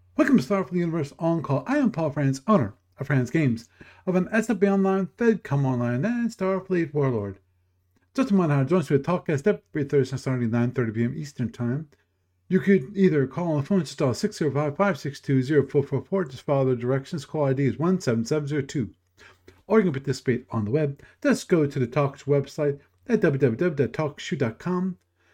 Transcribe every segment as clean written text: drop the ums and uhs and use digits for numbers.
Welcome to Starfleet Universe On Call. I am Paul Franz, owner of Franz Games, of an SFB Online, FedCom Online, and Starfleet Warlord. Just a reminder how to join us with Talkcast every Thursday starting 9:30 p.m. Eastern Time. You could either call on the phone, just dial 605-562-0444, just follow the directions. Call ID is 17702. Or you can participate on the web. Just go to the Talkshoe website at www.talkshoe.com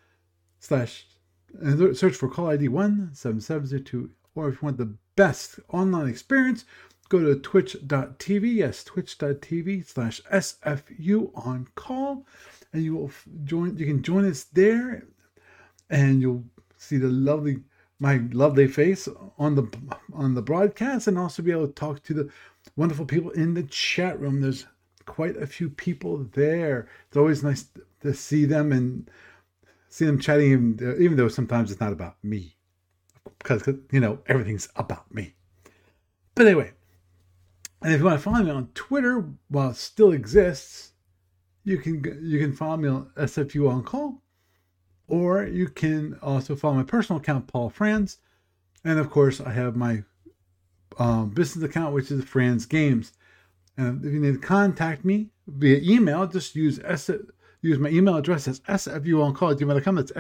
and search for call ID 17702. Or if you want the best online experience, go to twitch.tv. Yes, twitch.tv/SFU on call. And you can join us there, and you'll see my lovely face on the broadcast, and also be able to talk to the wonderful people in the chat room. There's quite a few people there. It's always nice to see them and see them chatting, even though sometimes it's not about me, because everything's about me. But anyway, and if you want to follow me on Twitter while it still exists, you can follow me on SFU on call, or you can also follow my personal account, Paul Franz, and of course I have my business account, which is Franz Games. And if you need to contact me via email, just use my email address as sfuoncall@gmail.com. That's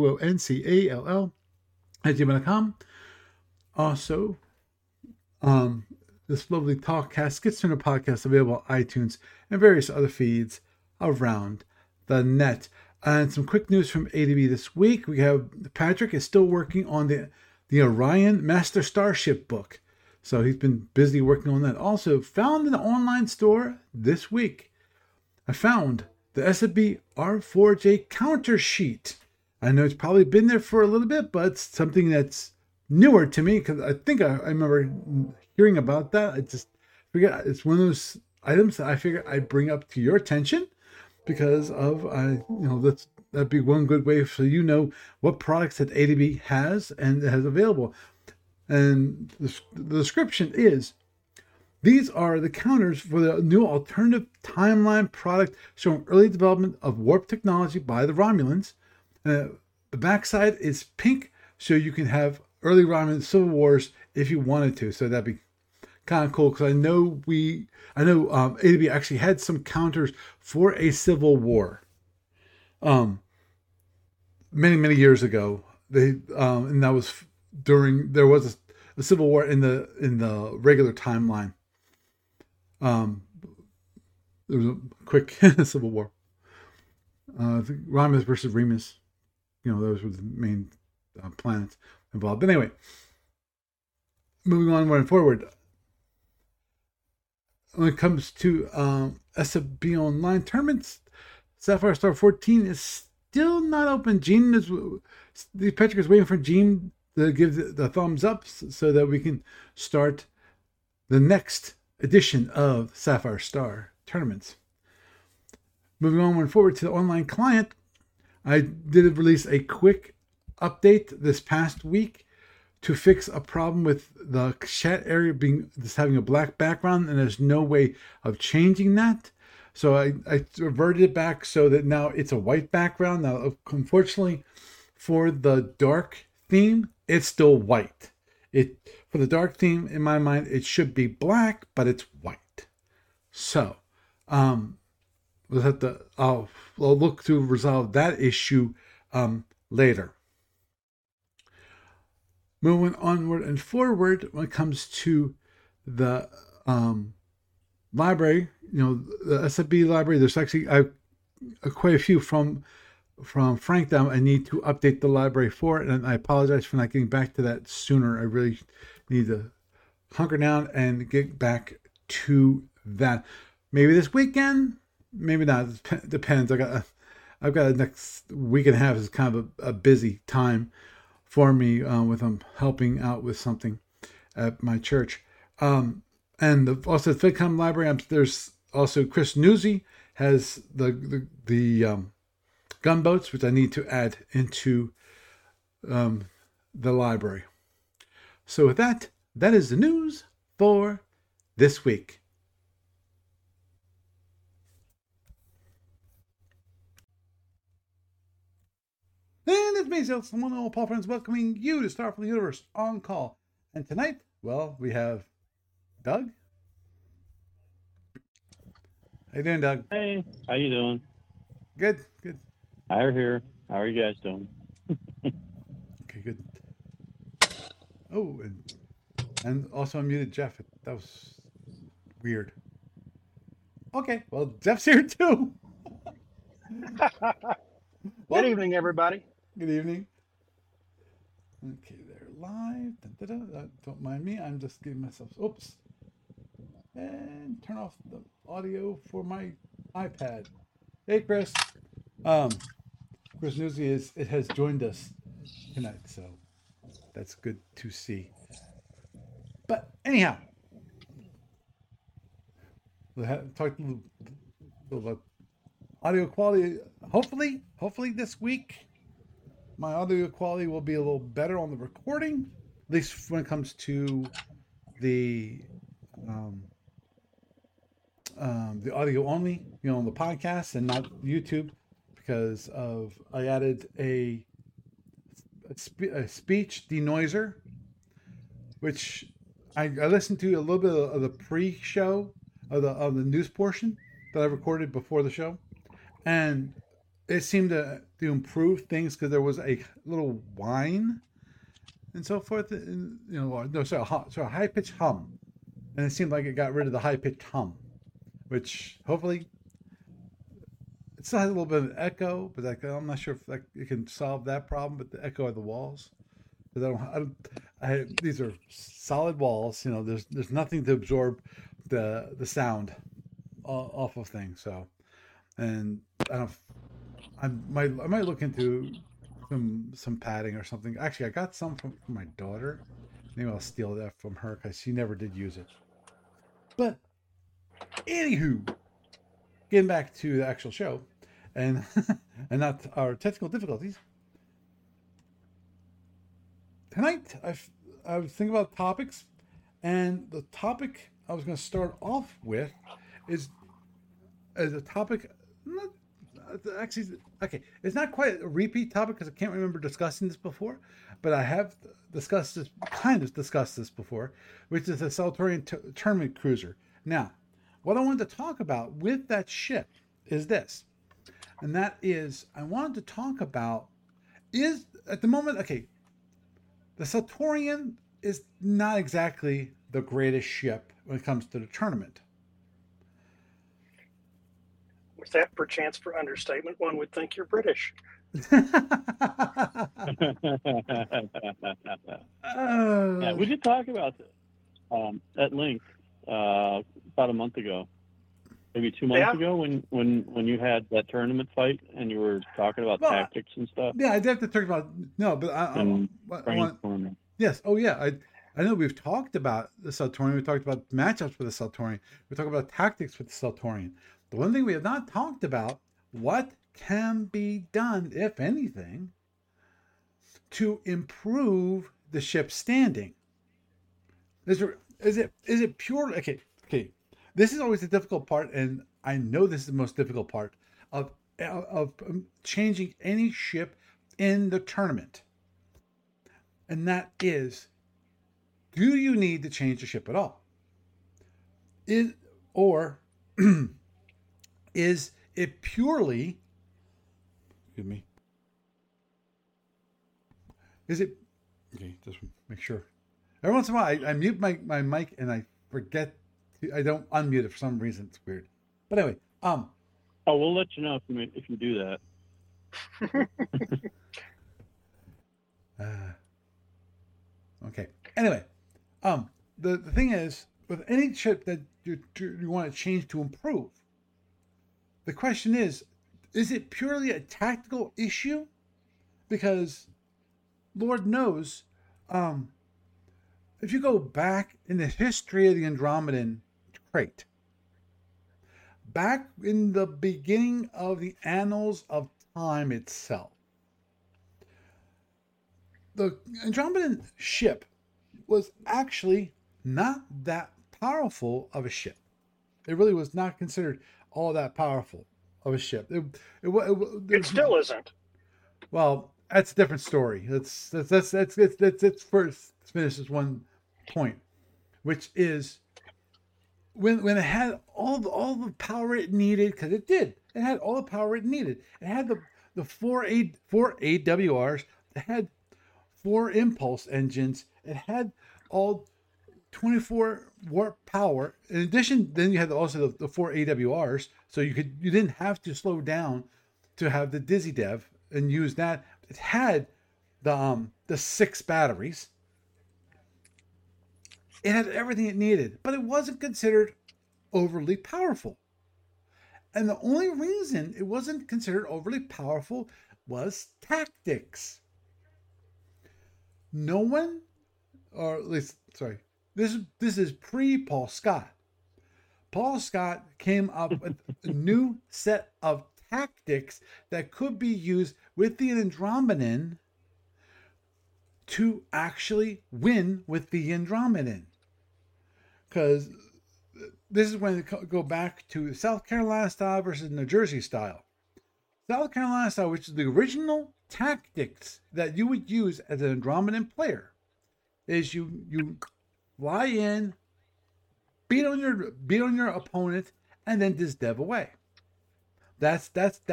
sfuoncall@gmail.com. Also, this lovely Talkcast gets to the podcast available on iTunes and various other feeds around the net. And some quick news from ADB this week. We have Patrick is still working on the Orion Master Starship book. So he's been busy working on that. Also, found in the online store this week, I found the SFB R4J counter sheet. I know it's probably been there for a little bit, but it's something that's newer to me, because I think I remember hearing about that. I just figured it's one of those items that I figure I'd bring up to your attention, because of that'd be one good way so you know what products that ADB has and has available. And the description is: these are the counters for the new alternative timeline product showing early development of warp technology by the Romulans. The backside is pink, so you can have early Romulan Civil Wars if you wanted to. So that'd be kind of cool, because I know ADB actually had some counters for a Civil War, many years ago. And that was there was a Civil War in the regular timeline. There was a quick Civil War. Romulus versus Remus. Those were the main planets involved. But anyway, moving on forward. When it comes to SFB Online tournaments, Sapphire Star 14 is still not open. Patrick is waiting for Gene to give the thumbs up so that we can start the next edition of Sapphire Star tournaments. Moving on forward to the online client, I did release a quick update this past week to fix a problem with the chat area having a black background, and there's no way of changing that. So I reverted it back so that now it's a white background. Now, unfortunately, for the dark theme, it's still white. For the dark theme, in my mind, it should be black, but it's white. So, I'll look to resolve that issue later. Moving onward and forward, when it comes to the library, the SFB library, there's actually quite a few from Frank that I need to update the library for, and I apologize for not getting back to that sooner. I really need to hunker down and get back to that. Maybe this weekend, maybe not. It depends. I've got the next week and a half is kind of a busy time for me with helping out with something at my church. And also the FedCom library, there's also Chris Newsy has the gunboats, which I need to add into the library. So with that is the news for this week. And it's me, Paul Franz, welcoming you to Starfleet Universe On Call. And tonight, well, we have Doug. How you doing, Doug? Hey, how you doing? Good, good. I'm here. How are you guys doing? Okay, good. Oh, and also unmuted Jeff. That was weird. Okay, well, Jeff's here too. Good Well, evening, everybody. good evening. Okay, they're live. Don't mind me. I'm just giving myself. Oops. And turn off the audio for my iPad. Hey, Chris. Chris Newsy has joined us tonight, so that's good to see. But anyhow, we'll talk a little about audio quality. Hopefully this week, my audio quality will be a little better on the recording, at least when it comes to the um, the audio only, on the podcast and not YouTube, because I added a speech denoiser, which I listened to a little bit of the pre-show of the news portion that I recorded before the show, and it seemed to improve things because there was a little whine and so forth. And, no, sorry, a high pitched hum, and it seemed like it got rid of the high pitched hum, which hopefully it still has a little bit of an echo, but I'm not sure if it can solve that problem with the echo of the walls. Because these are solid walls. There's nothing to absorb the sound off of things. So, and I don't. I might look into some padding or something. Actually, I got some from my daughter. Maybe I'll steal that from her because she never did use it. But anywho, getting back to the actual show, and and not our technical difficulties. Tonight, I was thinking about topics, and the topic I was going to start off with is a topic. Not, actually, okay, it's not quite a repeat topic because I can't remember discussing this before, but I have discussed this before, which is a Saltorian tournament cruiser. Now, what I wanted to talk about with that ship is this, and that is I wanted to talk about is at the moment, okay, the Saltorian is not exactly the greatest ship when it comes to the tournament. Was that perchance for understatement? One would think you're British. Yeah, we did talk about this at length about a month ago, maybe 2 months ago, when you had that tournament fight and you were talking about tactics and stuff. Yeah, I did have to talk about but I want. Yes. Oh yeah. I know we've talked about the Saltorian. We talked about matchups with the Saltorian. We talked about tactics with the Saltorian. The one thing we have not talked about, what can be done, if anything, to improve the ship's standing. Is it pure? Okay. This is always the difficult part, and I know this is the most difficult part of changing any ship in the tournament. And that is, do you need to change the ship at all? Is it purely, excuse me, is it, okay, just make sure. Every once in a while, I mute my mic and I forget, I don't unmute it for some reason. It's weird. But anyway, Oh, we'll let you know if you do that. Okay. Anyway, the thing is, with any ship that you want to change to improve, the question is it purely a tactical issue? Because Lord knows, if you go back in the history of the Andromedan crate, back in the beginning of the annals of time itself, the Andromedan ship was actually not that powerful of a ship. It really was not considered all that powerful of a ship. It still isn't. Well, that's a different story. Let's first finish this one point, which is when it had all the power it needed, because it did. It had all the power it needed. It had the four AWRs. It had 4 impulse engines. It had all 24 warp power. In addition, then you had also the 4 AWRs, so you didn't have to slow down to have the Dizzy Dev and use that. It had the 6 batteries. It had everything it needed, but it wasn't considered overly powerful. And the only reason it wasn't considered overly powerful was tactics. No one, or at least, sorry, this is pre-Paul Scott. Paul Scott came up with a new set of tactics that could be used with the Andromedan to actually win with the Andromedan. Because this is when it go back to South Carolina style versus New Jersey style. South Carolina style, which is the original tactics that you would use as an Andromedan player, is you fly in, beat on your opponent, and then just dev away. That's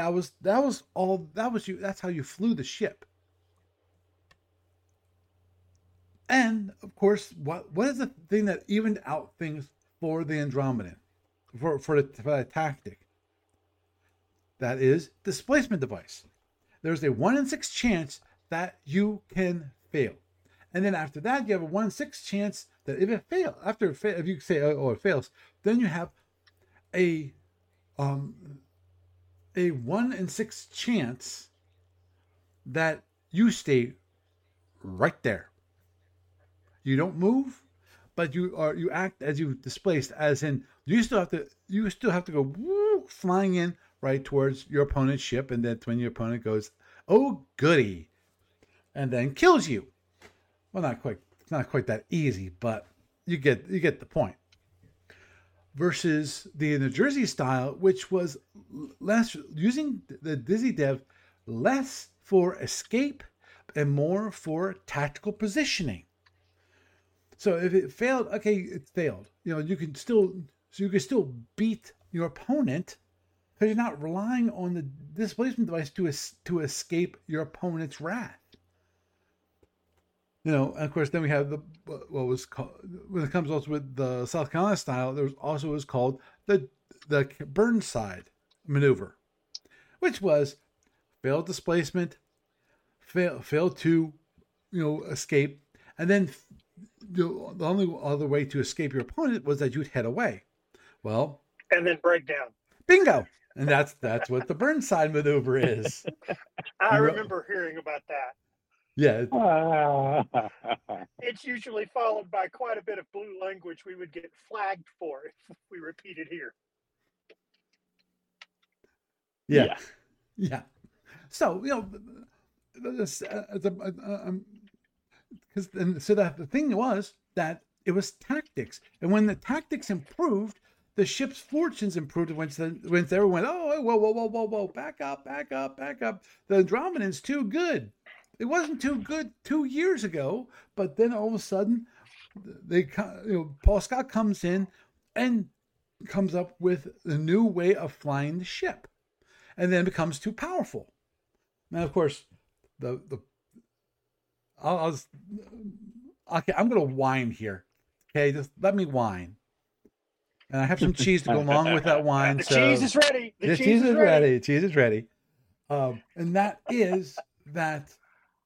how you flew the ship. And of course, what is the thing that evened out things for the Andromedan, for the tactic? That is displacement device. There's a 1 in 6 chance that you can fail, and then after that, you have a 1 in 6 chance that if it fails, if you say it fails, then you have a 1 in 6 chance that you stay right there. You don't move, but you act as you displaced, as in you still have to go flying in right towards your opponent's ship, and that's when your opponent goes, "Oh goody," and then kills you. Well, it's not quite that easy, but you get the point. Versus the New Jersey style, which was less using the Dizzy Dev less for escape and more for tactical positioning. So if it failed, okay, it failed. You can still beat your opponent because you're not relying on the displacement device to escape your opponent's wrath. And of course, then we have what was called, when it comes also with the South Carolina style, there was also what was called the Burnside maneuver, which was failed displacement, failed to escape, and then the only other way to escape your opponent was that you'd head away. Well, and then break down. Bingo. And that's what the Burnside maneuver is. I remember hearing about that. Yeah. It's usually followed by quite a bit of blue language we would get flagged for if we repeat it here. Yeah. So, so that the thing was that it was tactics. And when the tactics improved, the ship's fortunes improved. When everyone went, "Oh, whoa, back up. The Andromedan's too good." It wasn't too good 2 years ago, but then all of a sudden, Paul Scott comes in and comes up with a new way of flying the ship, and then it becomes too powerful. Now, of course, I'm going to whine here. Okay, just let me whine. And I have some cheese to go along with that wine. The cheese is ready. The cheese is ready. Cheese is ready. And that is that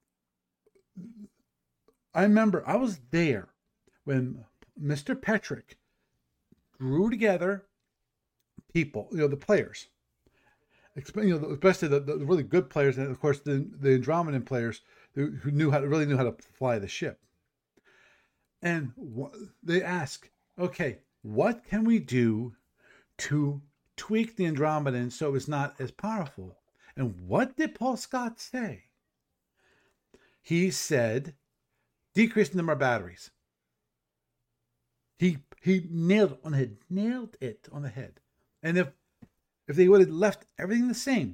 I remember I was there when Mr. Petrick drew together people, the players, especially the really good players, and of course the Andromedan players who really knew how to fly the ship. And they ask, okay, what can we do to tweak the Andromedan so it's not as powerful? And what did Paul Scott say? He said, decrease the number of batteries. He nailed it on the head. And if they would have left everything the same,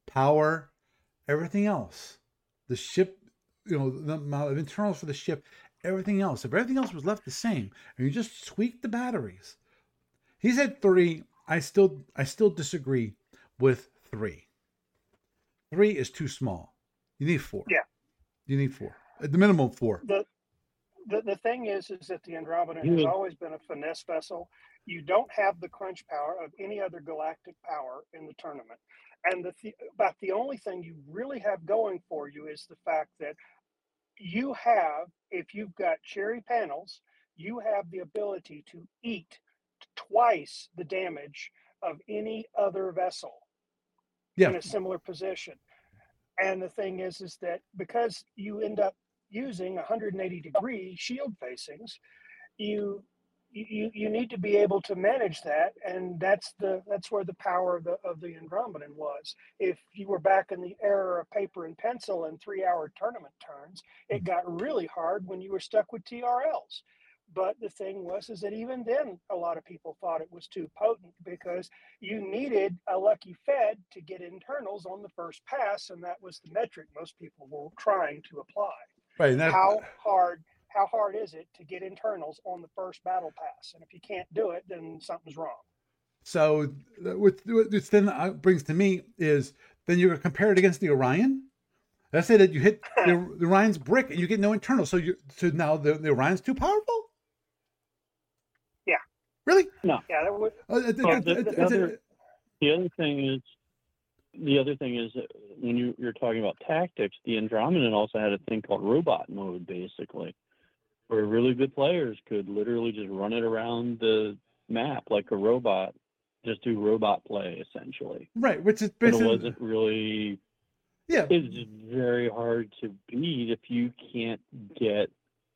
power, everything else, the ship, the amount of internals for the ship, everything else, if everything else was left the same, and you just tweaked the batteries. He said 3. I still disagree with 3. 3 is too small. You need 4. Yeah. You need 4. At the minimum 4. The thing is that the Andromeda has always been a finesse vessel. You don't have the crunch power of any other galactic power in the tournament. And about the only thing you really have going for you is the fact that you have, if you've got cherry panels, you have the ability to eat twice the damage of any other vessel in a similar position. And the thing is that because you end up using 180-degree shield facings, you need to be able to manage that, and that's where the power of the Andromedan was. If you were back in the era of paper and pencil and 3-hour tournament turns, it got really hard when you were stuck with TRLs. But the thing was that even then, a lot of people thought it was too potent because you needed a lucky Fed to get internals on the first pass, and that was the metric most people were trying to apply. Right. How hard is it to get internals on the first battle pass? And if you can't do it, then something's wrong. So what this then brings to me is then you're going to compare it against the Orion. Let's say that you hit the Orion's brick and you get no internal. So now the Orion's too powerful? Yeah. Really? No. Yeah. That would, the other thing is that when you're talking about tactics, the Andromedan also had a thing called robot mode, basically, where really good players could literally just run it around the map like a robot, just do robot play, essentially. Right, which is basically... But it wasn't really... Yeah. It's very hard to beat if you can't get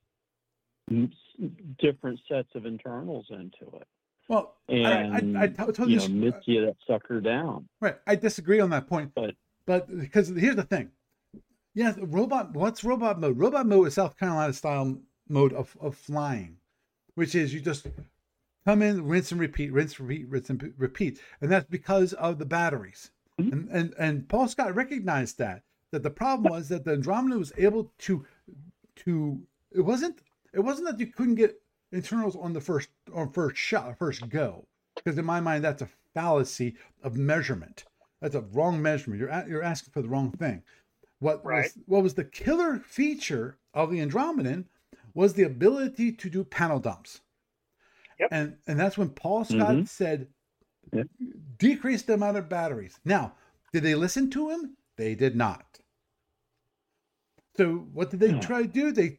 different sets of internals into it. Well, and I totally Mitya that sucker down. Right, I disagree on that point. But because here's the thing, yes, what's robot mode? Robot mode is South Carolina style mode of flying, which is you just come in, rinse and repeat, and that's because of the batteries. Mm-hmm. And Paul Scott recognized that the problem was that the Andromeda was able to it wasn't that you couldn't get internals on the first go, because in my mind that's a fallacy of measurement. That's a wrong measurement. You're asking for the wrong thing. What was the killer feature of the Andromedan was the ability to do panel dumps. Yep. And that's when Paul Scott said, decrease the amount of batteries. Now, did they listen to him? They did not. So what did they try to do? They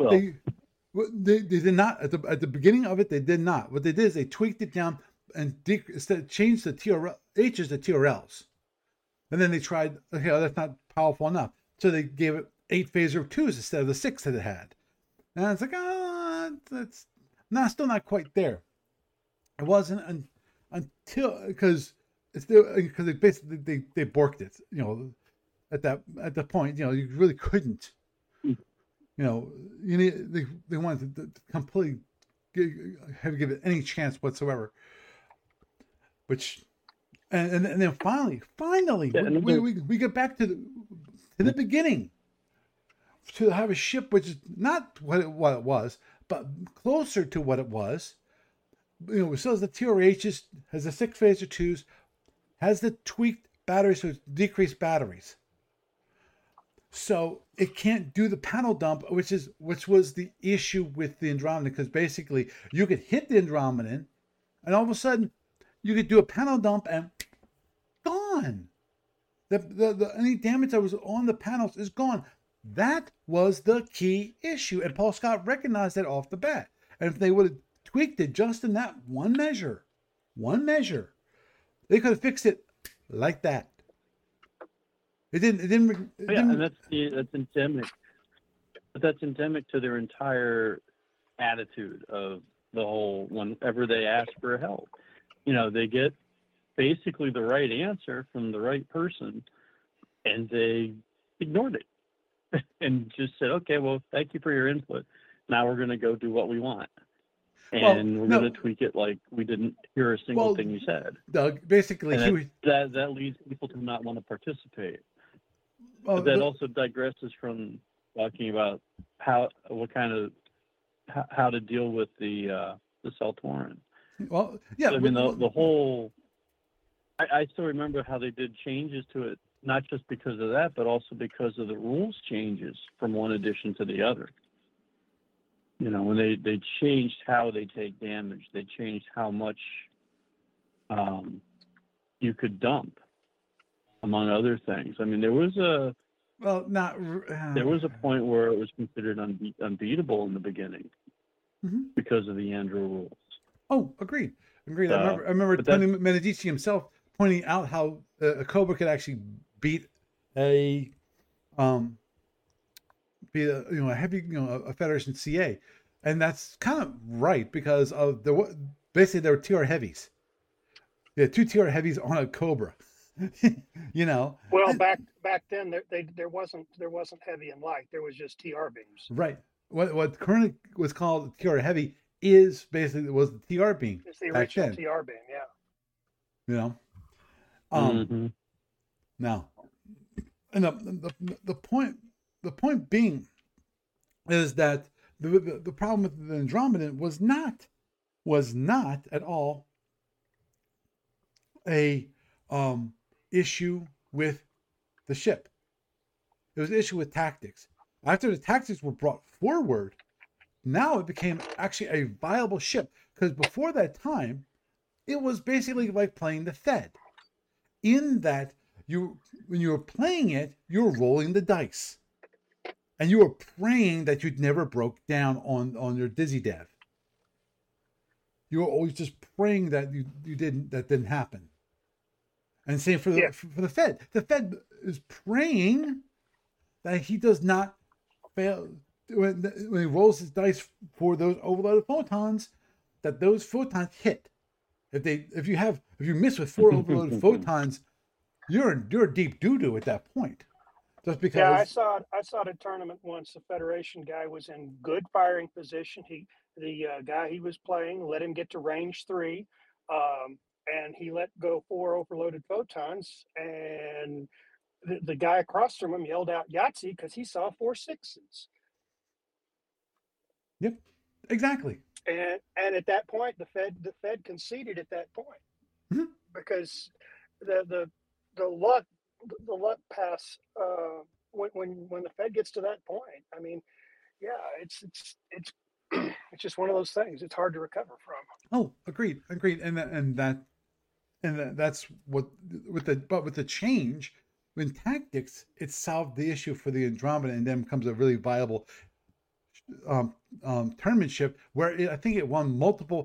did not at the beginning of it. They did not. What they did is they tweaked it down and changed the H's to TRLs, and then they tried. Okay, that's not powerful enough, so they gave it 8 phaser 2s instead of the 6 that it had. And it's like, that's still not quite there. It wasn't until because they basically they borked it. At the point, you really couldn't. They wanted to completely give it any chance whatsoever. Which, and then finally, we get back to the beginning, to have a ship which is not what it was, but closer to what it was. It still has the TRHs, has the 6 phaser 2s, has the tweaked batteries, so it's decreased batteries. So it can't do the panel dump, which was the issue with the Andromedan, because basically you could hit the Andromedan, and all of a sudden you could do a panel dump and gone. The any damage that was on the panels is gone. That was the key issue, and Paul Scott recognized that off the bat. And if they would have tweaked it just in that one measure, they could have fixed it like that. It didn't. And that's endemic. But that's endemic to their entire attitude of the whole. Whenever they ask for help, they get basically the right answer from the right person, and they ignored it and just said, "Okay, well, thank you for your input. Now we're going to go do what we want." And we're going to tweak it like we didn't hear a single thing you said. Doug, basically, that leads people to not want to participate. But that also digresses from talking about what kind of how to deal with the Seltoran. Well, yeah. So, I mean, the whole. I still remember how they did changes to it, not just because of that, but also because of the rules changes from one edition to the other. You know, when they changed how they take damage, they changed how much you could dump, among other things. I mean, there was a point where it was considered unbeatable in the beginning because of the Andrew rules. Oh, agreed. I remember Tony Medici himself pointing out how a Cobra could actually beat a Federation CA, and that's kind of right because of basically there were TR heavies. Yeah, 2 TR heavies on a Cobra. You know. Well, back then there wasn't heavy and light. There was just TR beams. Right. What currently was called TR heavy was the TR beam. It's the original TR beam, yeah. You know. Now, and the point being is that the problem with the Andromedan was not at all a issue with the ship. It was an issue with tactics. After the tactics were brought forward, now it became actually a viable ship, because before that time, it was basically like playing the Fed. In that when you were playing it, you were rolling the dice, and you were praying that you'd never broke down on your Dizzy Dev. You were always just praying that that didn't happen. And same for the Fed. The Fed is praying that he does not fail when he rolls his dice for those overloaded photons, that those photons hit. If you miss with 4 overloaded photons, you're deep doo-doo at that point. Just because. Yeah, I saw at a tournament once. The Federation guy was in good firing position. The guy he was playing let him get to range 3, and he let go 4 overloaded photons, and the guy across from him yelled out Yahtzee because he saw 4 6s. Yep, exactly. And at that point, the Fed conceded at that point, because the luck pass when the Fed gets to that point. I mean, yeah, it's just one of those things. It's hard to recover from. Oh, agreed, and that's what with the change in tactics, it solved the issue for the Andromeda, and then becomes a really viable tournament ship where I think it won multiple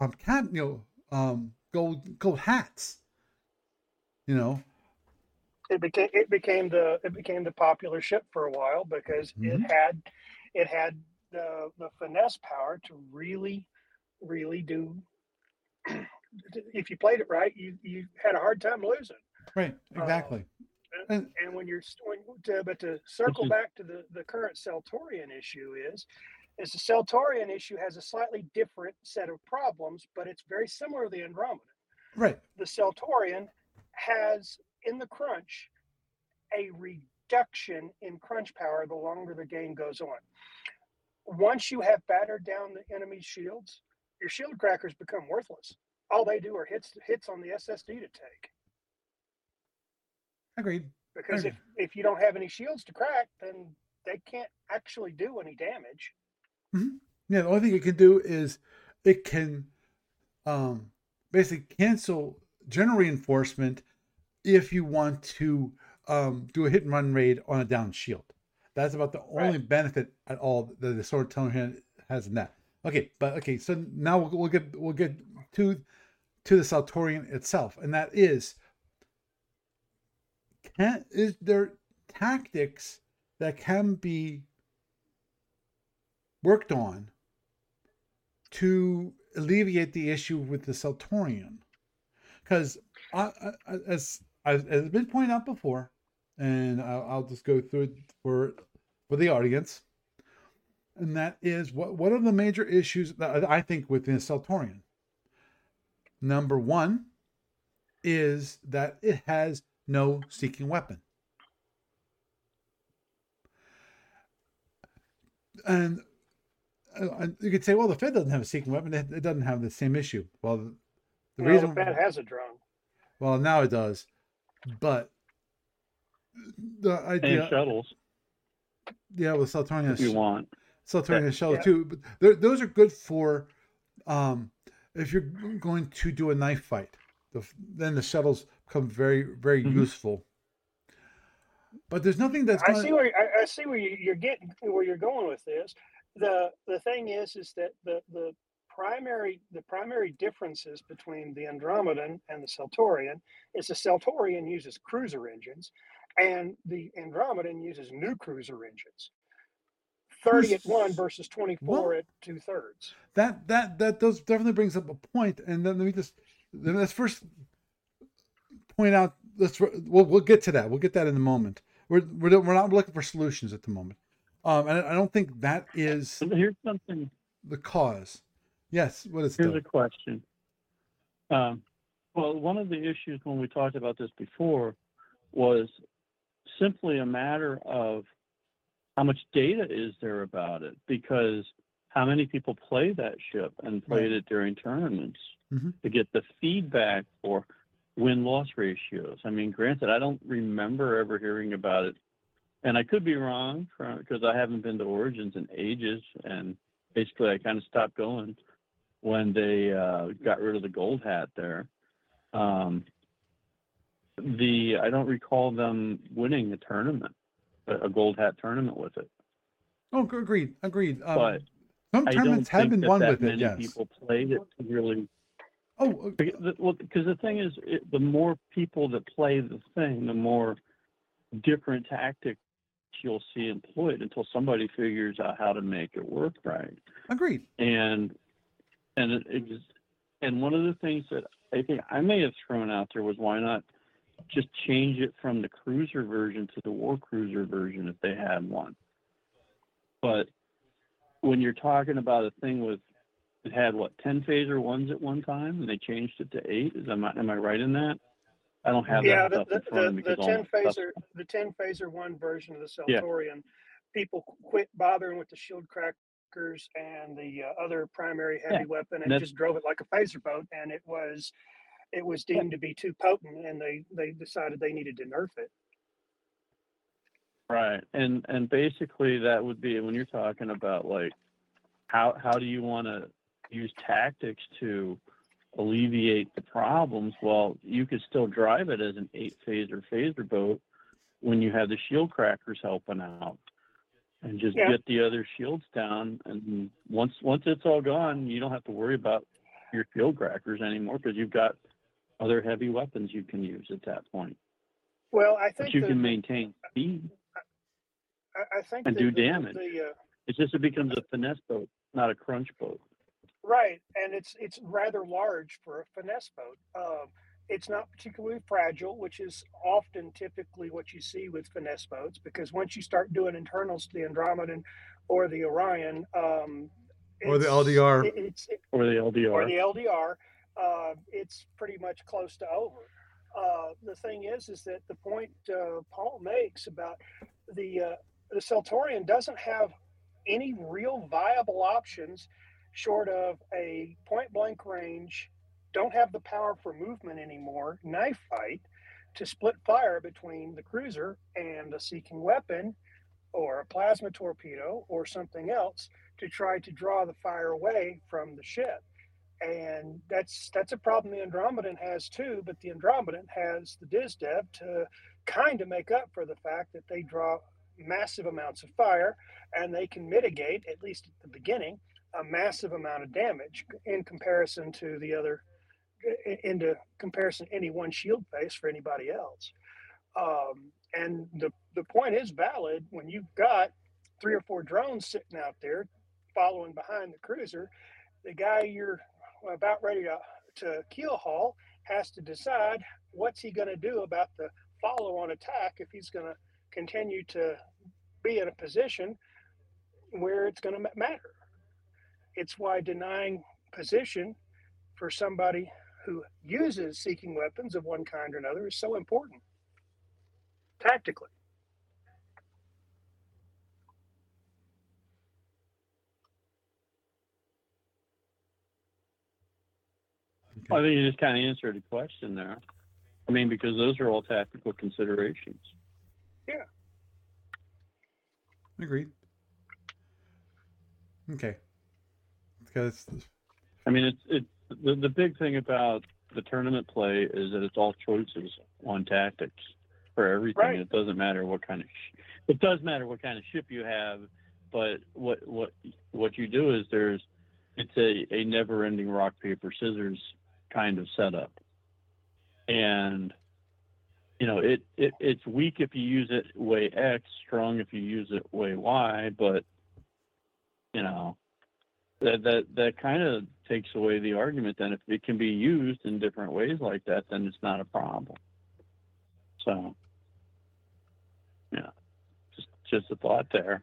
gold hats. You know, it became the popular ship for a while because it had the finesse power to really do. If you played it right, you had a hard time losing. Right, exactly. And but to circle back to the current Seltorian issue is the Seltorian issue has a slightly different set of problems, but it's very similar to the Andromeda. Right. The Seltorian has in the crunch a reduction in crunch power the longer the game goes on. Once you have battered down the enemy's shields, your shield crackers become worthless. All they do are hits on the SSD to take. Agreed. Because if you don't have any shields to crack, then they can't actually do any damage. Mm-hmm. Yeah, the only thing it can do is it can basically cancel general reinforcement if you want to do a hit and run raid on a down shield. That's about the only benefit at all that the Seltorian has in that. Okay, so now we'll get to the Seltorian itself, and that is there tactics that can be worked on to alleviate the issue with the Seltorian? Because as has been pointed out before, and I'll just go through it for the audience, and that is what are the major issues that I think within Seltorian. Number one is that it has no seeking weapon. And you could say, well, the Fed doesn't have a seeking weapon. It doesn't have the same issue. Well, the Fed has a drone. Well, now it does, but the idea and shuttles. Yeah, well, Saltorian has. If you want. Saltorian has shuttles too, but those are good for if you're going to do a knife fight. Then the shuttles become very, very useful. But there's nothing that's. I see where you're getting, where you're going with this. The thing is that the primary differences between the Andromedan and the Celtorian is the Celtorian uses cruiser engines, and the Andromedan uses new cruiser engines. 30 at 1 versus 24 at 2/3. That does definitely brings up a point, and then let's first point out. We'll get to that. We'll get that in a moment. We're not looking for solutions at the moment, and I don't think that is. Here's something. The cause. Yes. What is? Here's a question. Well, one of the issues when we talked about this before was simply a matter of how much data is there about it, because how many people play that ship and played it during tournaments to get the feedback for win-loss ratios. I mean, granted, I don't remember ever hearing about it, and I could be wrong because I haven't been to Origins in ages, and basically I kind of stopped going when they got rid of the gold hat there. I don't recall them winning a tournament, a gold hat tournament with it. Oh, agreed. But some tournaments have been won with it. Yes. People played it to really. Because the thing is, the more people that play the thing, the more different tactics you'll see employed until somebody figures out how to make it work right. Agreed. And one of the things that I think I may have thrown out there was, why not just change it from the cruiser version to the war cruiser version if they had one? But when you're talking about a thing with, it had 10 phaser ones at one time, and they changed it to 8. Am I right in that? I don't have that stuff in front of me. The 10 phaser 1 version of the Celtorian, people quit bothering with the shield crackers and the other primary heavy weapon, and just drove it like a phaser boat, and it was deemed to be too potent, and they decided they needed to nerf it. Right, and basically that would be when you're talking about how do you want to use tactics to alleviate the problems? Well, you could still drive it as an 8 phaser boat when you have the shield crackers helping out, and just get the other shields down. And once it's all gone, you don't have to worry about your shield crackers anymore, because you've got other heavy weapons you can use at that point. Well, I think you can maintain speed. I think and do damage. It's just, it becomes a finesse boat, not a crunch boat. Right, and it's rather large for a finesse boat. It's not particularly fragile, which is often typically what you see with finesse boats, because once you start doing internals to the Andromedan or the Orion, or the LDR, it's pretty much close to over. The thing is that the point Paul makes about the Celtorian doesn't have any real viable options short of a point-blank range, don't have the power for movement anymore, knife fight, to split fire between the cruiser and a seeking weapon or a plasma torpedo or something else to try to draw the fire away from the ship. And that's a problem the Andromedan has too, but the Andromedan has the DizDev to kind of make up for the fact that they draw massive amounts of fire, and they can mitigate, at least at the beginning, a massive amount of damage in comparison to the other, any one shield face for anybody else. And the point is valid when you've got 3 or 4 drones sitting out there following behind the cruiser. The guy you're about ready to keel haul has to decide what's he going to do about the follow-on attack if he's going to continue to be in a position where it's going to matter. It's why denying position for somebody who uses seeking weapons of one kind or another is so important tactically. I think you just kind of answered the question there. I mean, because those are all tactical considerations. Yeah. Agreed. Okay. I mean, it's the big thing about the tournament play is that it's all choices on tactics for everything. Right. It doesn't matter what kind of it does matter what kind of ship you have, but what you do is it's a never-ending rock paper scissors kind of setup, and it's weak if you use it way X, strong if you use it way Y, but that kind of takes away the argument. Then if it can be used in different ways like that, then it's not a problem. So just a thought there.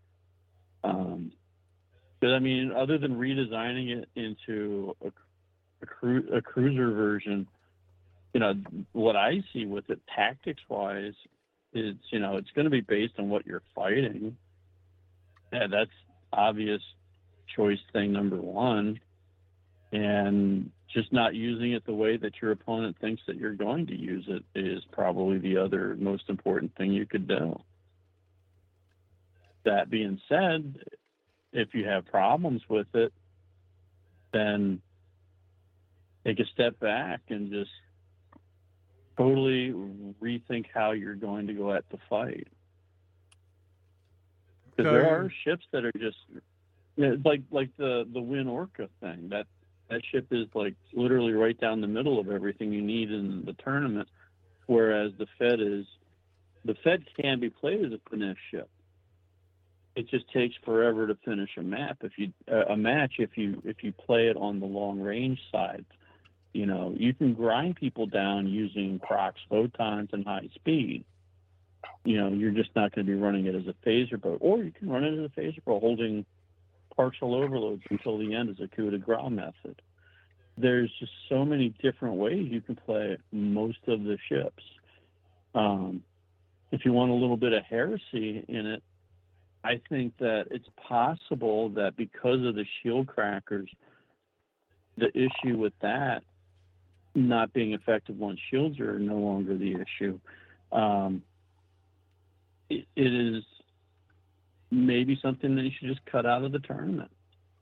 But I mean, other than redesigning it into a cruiser version, what I see with it tactics wise is, it's going to be based on what you're fighting. Yeah, that's obvious choice thing number one. And just not using it the way that your opponent thinks that you're going to use it is probably the other most important thing you could do. That being said, if you have problems with it, then take a step back and just totally rethink how you're going to go at the fight. Because there are ships that are just like the Win Orca thing. That ship is like literally right down the middle of everything you need in the tournament, whereas the Fed can be played as a finesse ship. It just takes forever to finish a match if you play it on the long range side. You can grind people down using procs, photons, and high speed. You're just not going to be running it as a phaser boat, or you can run it as a phaser boat holding partial overloads until the end as a coup de grace method. There's just so many different ways you can play most of the ships. If you want a little bit of heresy in it, I think that it's possible that because of the shield crackers, the issue with that not being effective once shields are no longer the issue, it is maybe something that you should just cut out of the tournament,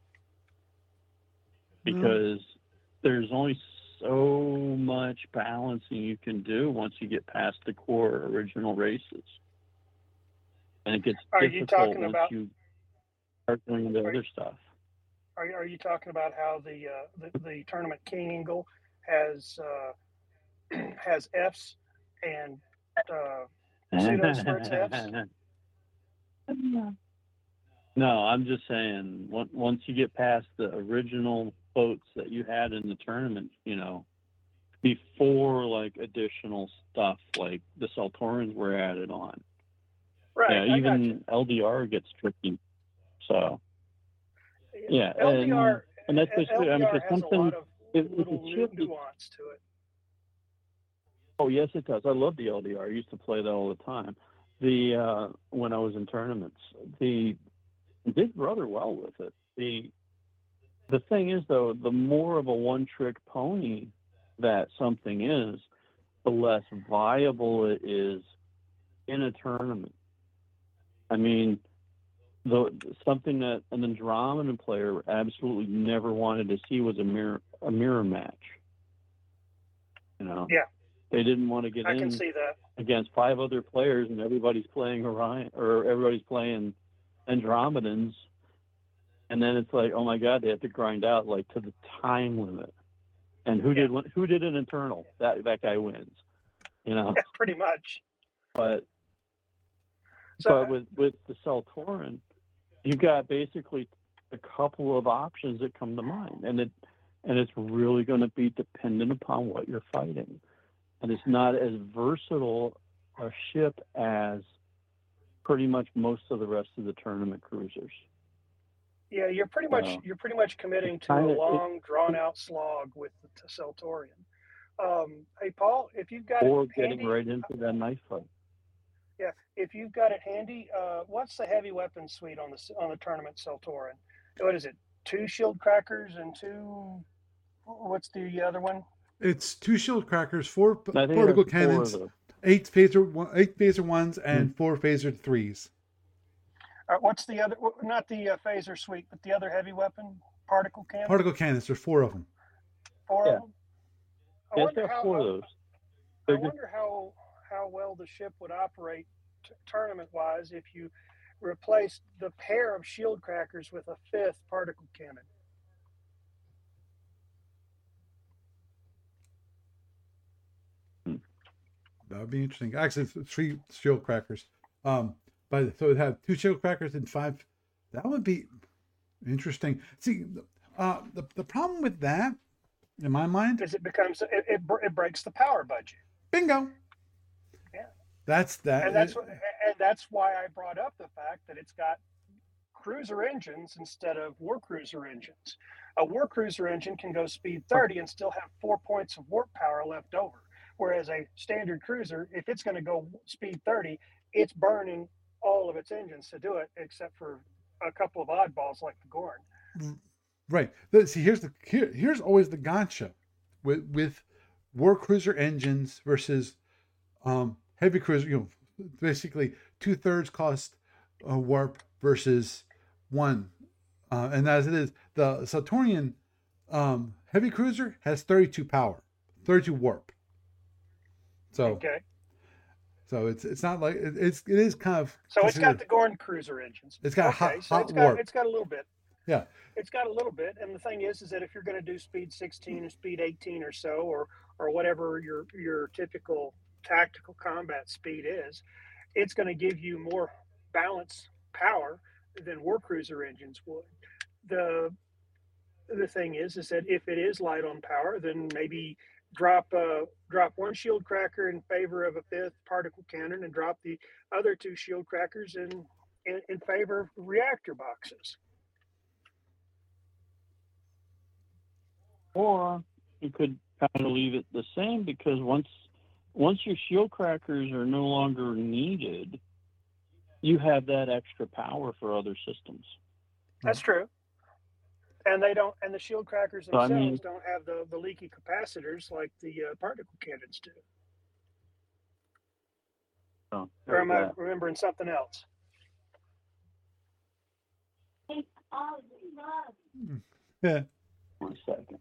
because there's only so much balancing you can do once you get past the core original races. And it gets difficult once you start doing the other stuff. Are you talking about how the tournament King Eagle has Fs and pseudo squirts Fs? No, I'm just saying once you get past the original boats that you had in the tournament, before like additional stuff like the Saltorans were added on. Right. Yeah, even LDR gets tricky. So yeah, LDR, and that's just LDR has something. A lot of little nuance to it. Oh yes, it does. I love the LDR. I used to play that all the time. When I was in tournaments, did rather well with it. The thing is though, the more of a one-trick pony that something is, the less viable it is in a tournament. I mean, something that an Andromedan player absolutely never wanted to see was a mirror match. Yeah. They didn't want to get in against 5 other players and everybody's playing Orion or everybody's playing Andromedans, and then it's like, oh my God, they have to grind out like to the time limit. And who did an internal? That guy wins. Yeah, pretty much. But with the Saltoran, you've got basically a couple of options that come to mind, and it's really going to be dependent upon what you're fighting, and it's not as versatile a ship as pretty much most of the rest of the tournament cruisers. Yeah, you're pretty much committing to a long, drawn-out slog with the Saltorian. Hey, Paul, if you've got or it getting handy, right into that knife fight. Yeah, if you've got it handy, what's the heavy weapons suite on the tournament Saltoran? What is it? 2 shield crackers and 2 What's the other one? It's 2 shield crackers, 4 particle cannons, 8 phaser ones, and 4 phaser 3s. What's the other? Not the phaser suite, but the other heavy weapon, particle cannon. Particle cannons. There's 4 of them. 4 of them. I wonder how well the ship would operate tournament wise if you replaced the pair of shield crackers with a 5th particle cannon. That would be interesting. Actually, 3 shield crackers. But so it had 2 shield crackers and 5. That would be interesting. See, the problem with that, in my mind, is it breaks the power budget. Bingo. Yeah. That's that. And that's why I brought up the fact that it's got cruiser engines instead of war cruiser engines. A war cruiser engine can go speed 30 and still have 4 points of warp power left over. Whereas a standard cruiser, if it's going to go speed 30, it's burning all of its engines to do it, except for a couple of oddballs like the Gorn. Right. See, here's always the gotcha with war cruiser engines versus heavy cruiser. Basically 2/3 cost warp versus 1, and as it is, the Saturnian heavy cruiser has 32 power, 32 warp. So okay. So it's not like it is kind of. So it's got the Gorn cruiser engines. It's got hot warp. It's got a little bit. Yeah. It's got a little bit, and the thing is that if you're going to do speed 16 or speed 18 or so, or whatever your typical tactical combat speed is, it's going to give you more balance power than war cruiser engines would. The thing is that if it is light on power, then maybe drop 1 shield cracker in favor of a 5th particle cannon, and drop the other 2 shield crackers in favor of reactor boxes. Or you could kind of leave it the same, because once your shield crackers are no longer needed, you have that extra power for other systems. That's true. And the shield crackers themselves don't have the leaky capacitors like the particle cannons do. Oh, or am I remembering something else? Yeah. 1 second.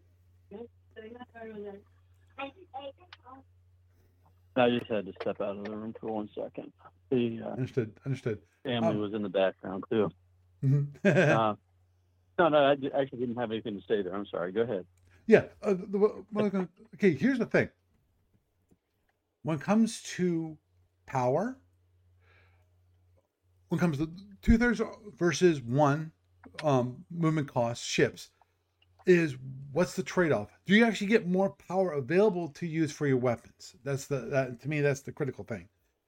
I just had to step out of the room for 1 second. Understood. Family was in the background too. Mm-hmm. No, I actually didn't have anything to say there. I'm sorry. Go ahead. Yeah. Okay, here's the thing. When it comes to power, when it comes to 2/3 versus 1 movement cost ships, is what's the trade-off? Do you actually get more power available to use for your weapons? To me, that's the critical thing.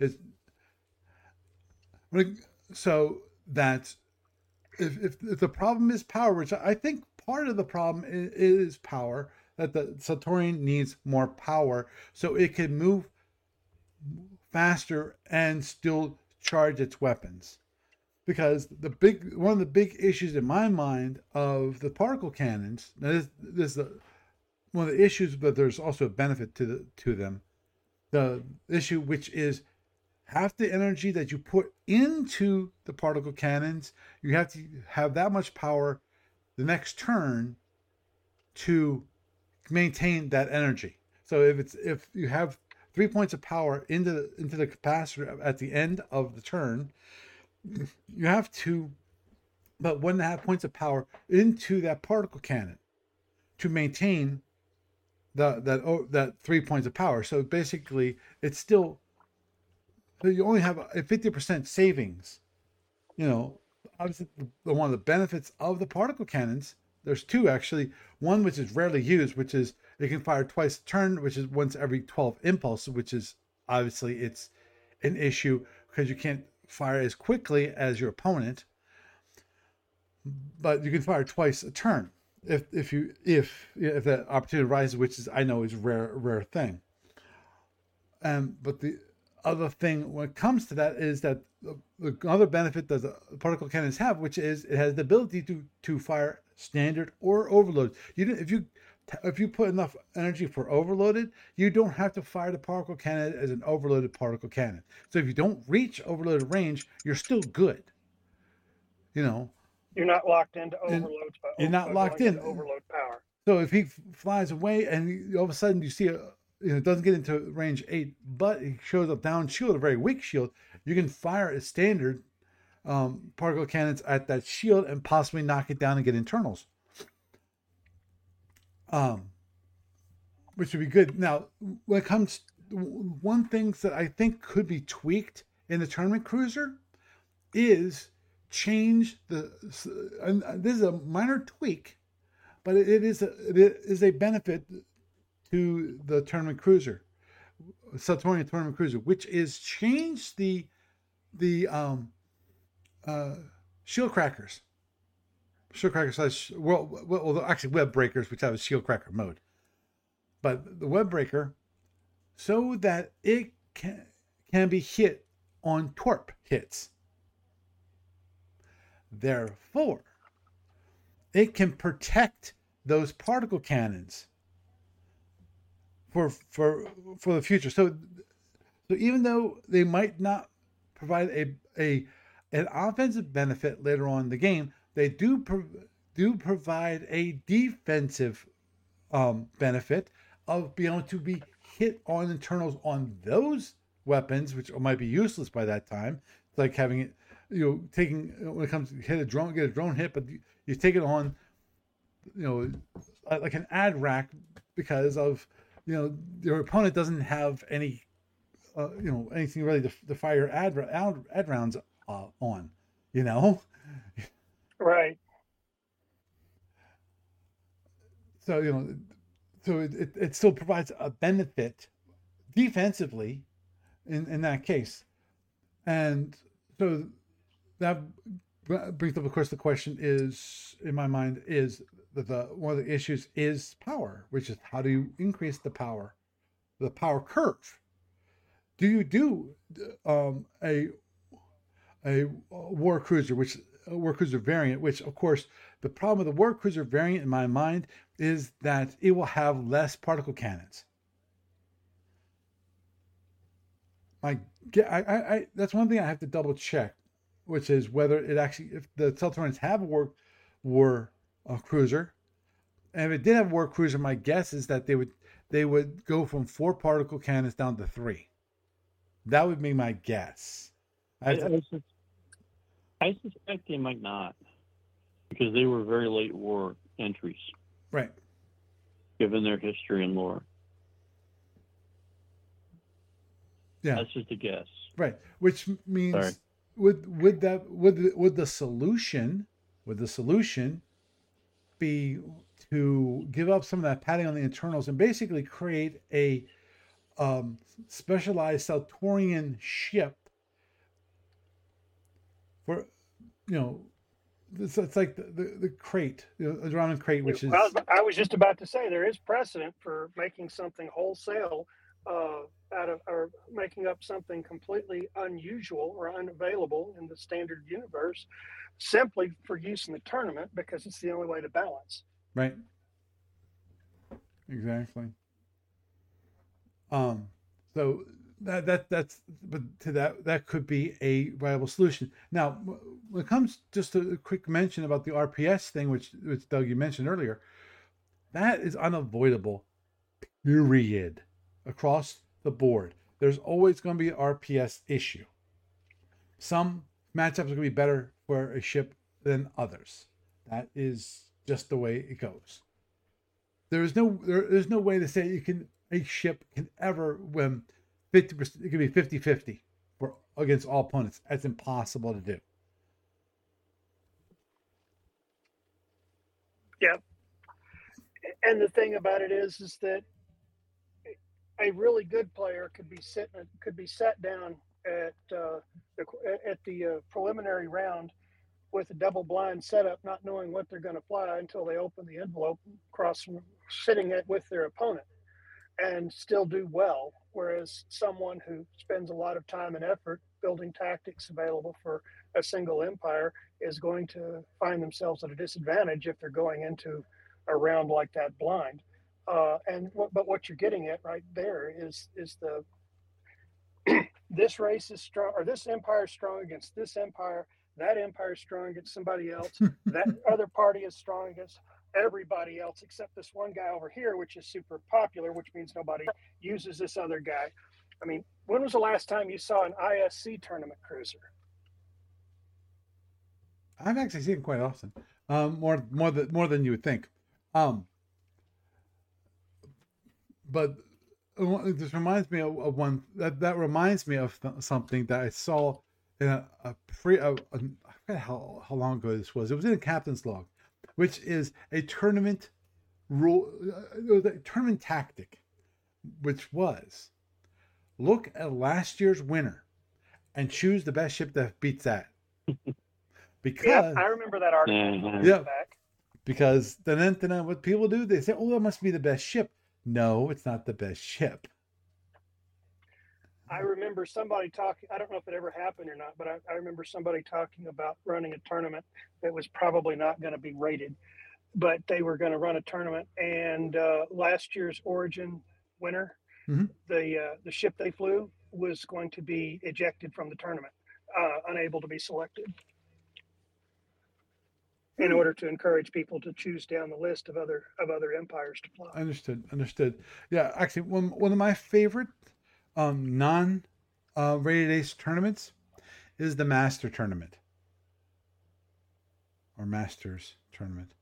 So that if the problem is power, which I think part of the problem is power, that the Saturnian needs more power so it can move faster and still charge its weapons. Because one of the big issues in my mind of the particle cannons, now this is one of the issues, but there's also a benefit to them. The issue, which is half the energy that you put into the particle cannons, you have to have that much power the next turn to maintain that energy. So if you have 3 points of power into the capacitor at the end of the turn, you have to put 1.5 points of power into that particle cannon to maintain that 3 points of power. So basically, it's still, you only have a 50% savings. Obviously, one of the benefits of the particle cannons, there's 2 actually. One which is rarely used, which is it can fire twice a turn, which is once every 12 impulses, which is obviously it's an issue because you can't fire as quickly as your opponent, but you can fire twice a turn if that opportunity arises, which is, I know, is rare thing. But the other thing when it comes to that is that the other benefit that the particle cannons have, which is it has the ability to fire standard or overload. If you enough energy for overloaded, you don't have to fire the particle cannon as an overloaded particle cannon. So if you don't reach overloaded range, you're still good. You know, you're not locked into overload. You're not locked in overload power. So if he flies away and all of a sudden you see it doesn't get into range 8, but he shows a down shield, a very weak shield, you can fire a standard particle cannons at that shield and possibly knock it down and get internals. Which would be good. Now, when it comes, one thing that I think could be tweaked in the tournament cruiser is change and this is a minor tweak, but it is a benefit to the tournament cruiser, Saturnian tournament cruiser, which is change the shield crackers. Shield crackers well, actually web breakers, which have a shield cracker mode. But the web breaker, so that it can be hit on torp hits. Therefore, it can protect those particle cannons for the future. So even though they might not provide an offensive benefit later on in the game, they do provide a defensive benefit of being able to be hit on internals on those weapons, which might be useless by that time. It's like having it, taking, when it comes to get a drone hit, but you take it on, like an ad rack, because of, your opponent doesn't have any, anything really to fire ad rounds on, Right. So, so it still provides a benefit defensively in that case. And so that brings up, of course, the question is, in my mind, is that one of the issues is power, which is how do you increase the power curve? Do you do a war cruiser, war cruiser variant, which, of course, the problem with the war cruiser variant in my mind is that it will have less particle cannons. That's one thing I have to double check, which is whether it actually, if the Teltorans have a war cruiser, and if it did have a war cruiser, my guess is that they would go from 4 particle cannons down to 3. That would be my guess. I suspect they might not, because they were very late war entries. Right. Given their history and lore. Yeah. That's just a guess. Right. Which means would the solution be to give up some of that padding on the internals and basically create a specialized Saltorian ship for, it's like the crate, the Andromedan crate, which is. Well, I was just about to say there is precedent for making something wholesale out of, or making up something completely unusual or unavailable in the standard universe, simply for use in the tournament, because it's the only way to balance. Right. Exactly. So that's but to that could be a viable solution. Now, when it comes, just a quick mention about the RPS thing, which Doug, you mentioned earlier, that is unavoidable, period, across the board. There's always going to be an RPS issue. Some matchups are going to be better for a ship than others. That is just the way it goes. There's no way to say a ship can ever win 50%. It could be 50-50 against all opponents. That's impossible to do. Yeah. And the thing about it is that a really good player could be sat down at the preliminary round with a double blind setup, not knowing what they're going to fly until they open the envelope, sitting with their opponent, and still do well. Whereas someone who spends a lot of time and effort building tactics available for a single empire is going to find themselves at a disadvantage if they're going into a round like that blind. But what you're getting at right there is the this race is strong, or this empire is strong against this empire. That empire is strong against somebody else. That other party is strong against everybody else except this one guy over here, which is super popular, which means nobody uses this other guy. I mean, when was the last time you saw an ISC tournament cruiser? I've actually seen it quite often, more than you would think. But this reminds me of one that reminds me of something that I saw in I forget how long ago this was. It was in a captain's log, which is a tournament rule. It was a tournament tactic, which was look at last year's winner and choose the best ship that beats that. Because yeah, I remember that article. Yeah, because then what people do, they say, "Oh, that must be the best ship." No, it's not the best ship. I remember somebody talking, I don't know if it ever happened or not, but I remember somebody talking about running a tournament that was probably not going to be rated, but they were going to run a tournament. And last year's Origin winner, the ship they flew was going to be ejected from the tournament, unable to be selected, in order to encourage people to choose down the list of other empires to fly. Understood. Yeah, actually, one of my favorite non-rated ace tournaments is the Master Tournament or Masters Tournament.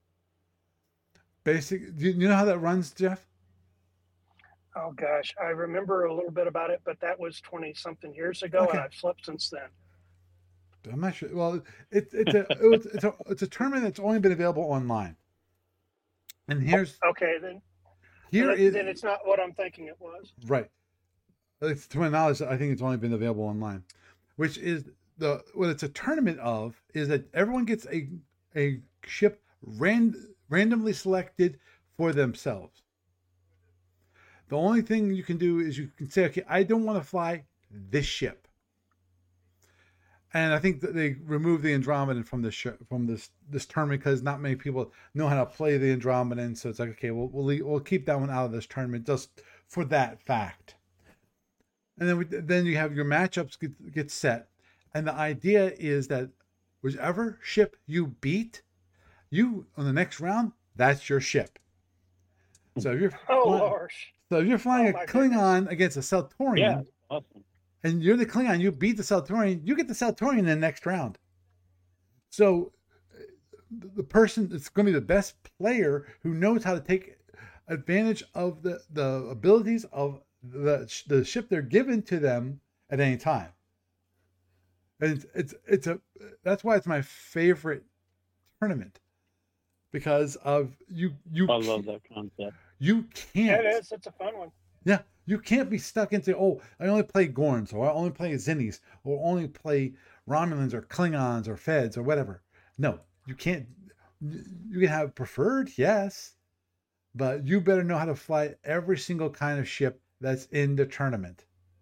Do you know how that runs, Jeff? Oh gosh, I remember a little bit about it, but that was 20-something years ago, okay. And I've slept since then. I'm not sure. Well, it's a tournament that's only been available online. And here's okay then. Then it's not what I'm thinking it was. Right. To my knowledge, I think it's only been available online. Which is what it's a tournament of is that everyone gets a ship randomly selected for themselves. The only thing you can do is you can say, okay, I don't want to fly this ship. And I think that they removed the Andromedan from this tournament because not many people know how to play the Andromedan. So it's like, okay, we'll keep that one out of this tournament just for that fact. And then you have your matchups get set, and the idea is that whichever ship you beat, you on the next round, that's your ship. So if you're flying a Klingon against a Seltorian, yeah, awesome. And you're the Klingon, you beat the Seltorian, you get the Seltorian in the next round. So the person that's going to be the best player who knows how to take advantage of the abilities of the ship they're given to them at any time. And that's why it's my favorite tournament, because of you. I love that concept. You can't. Yeah, it is. It's a fun one. Yeah. You can't be stuck into, I only play Gorns, or I only play Zinnis, or only play Romulans or Klingons or Feds or whatever. No, you can't. You can have preferred, yes, but you better know how to fly every single kind of ship that's in the tournament.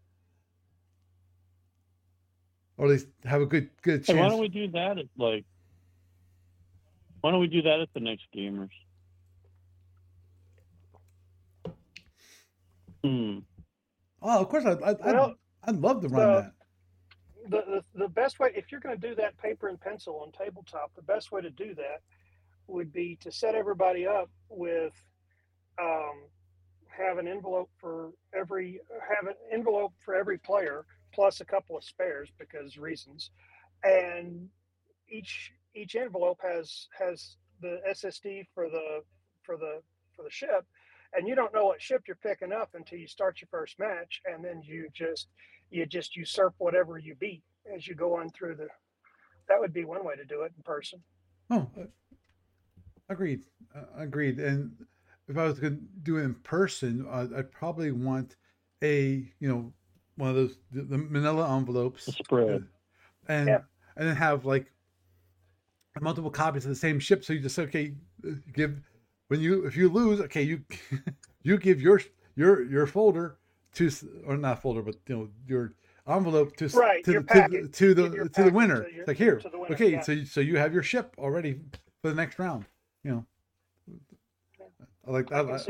Or at least have a good chance. Hey, why don't we do that at the next Gamers? Oh, of course, I'd love to run that. The best way, if you're going to do that paper and pencil on tabletop, the best way to do that would be to set everybody up with have an envelope for every player plus a couple of spares because reasons, and each envelope has the SSD for the ship. And you don't know what ship you're picking up until you start your first match, and then you just usurp whatever you beat as you go on through that would be one way to do it in person. Oh, agreed. And if I was going to do it in person, I'd probably want one of those the manila envelopes, spread, and then have like multiple copies of the same ship. So you just give. If you lose, okay, you give your folder to, or not folder, but your envelope to the winner. Like here, okay, yeah. So you have your ship already for the next round. I like that.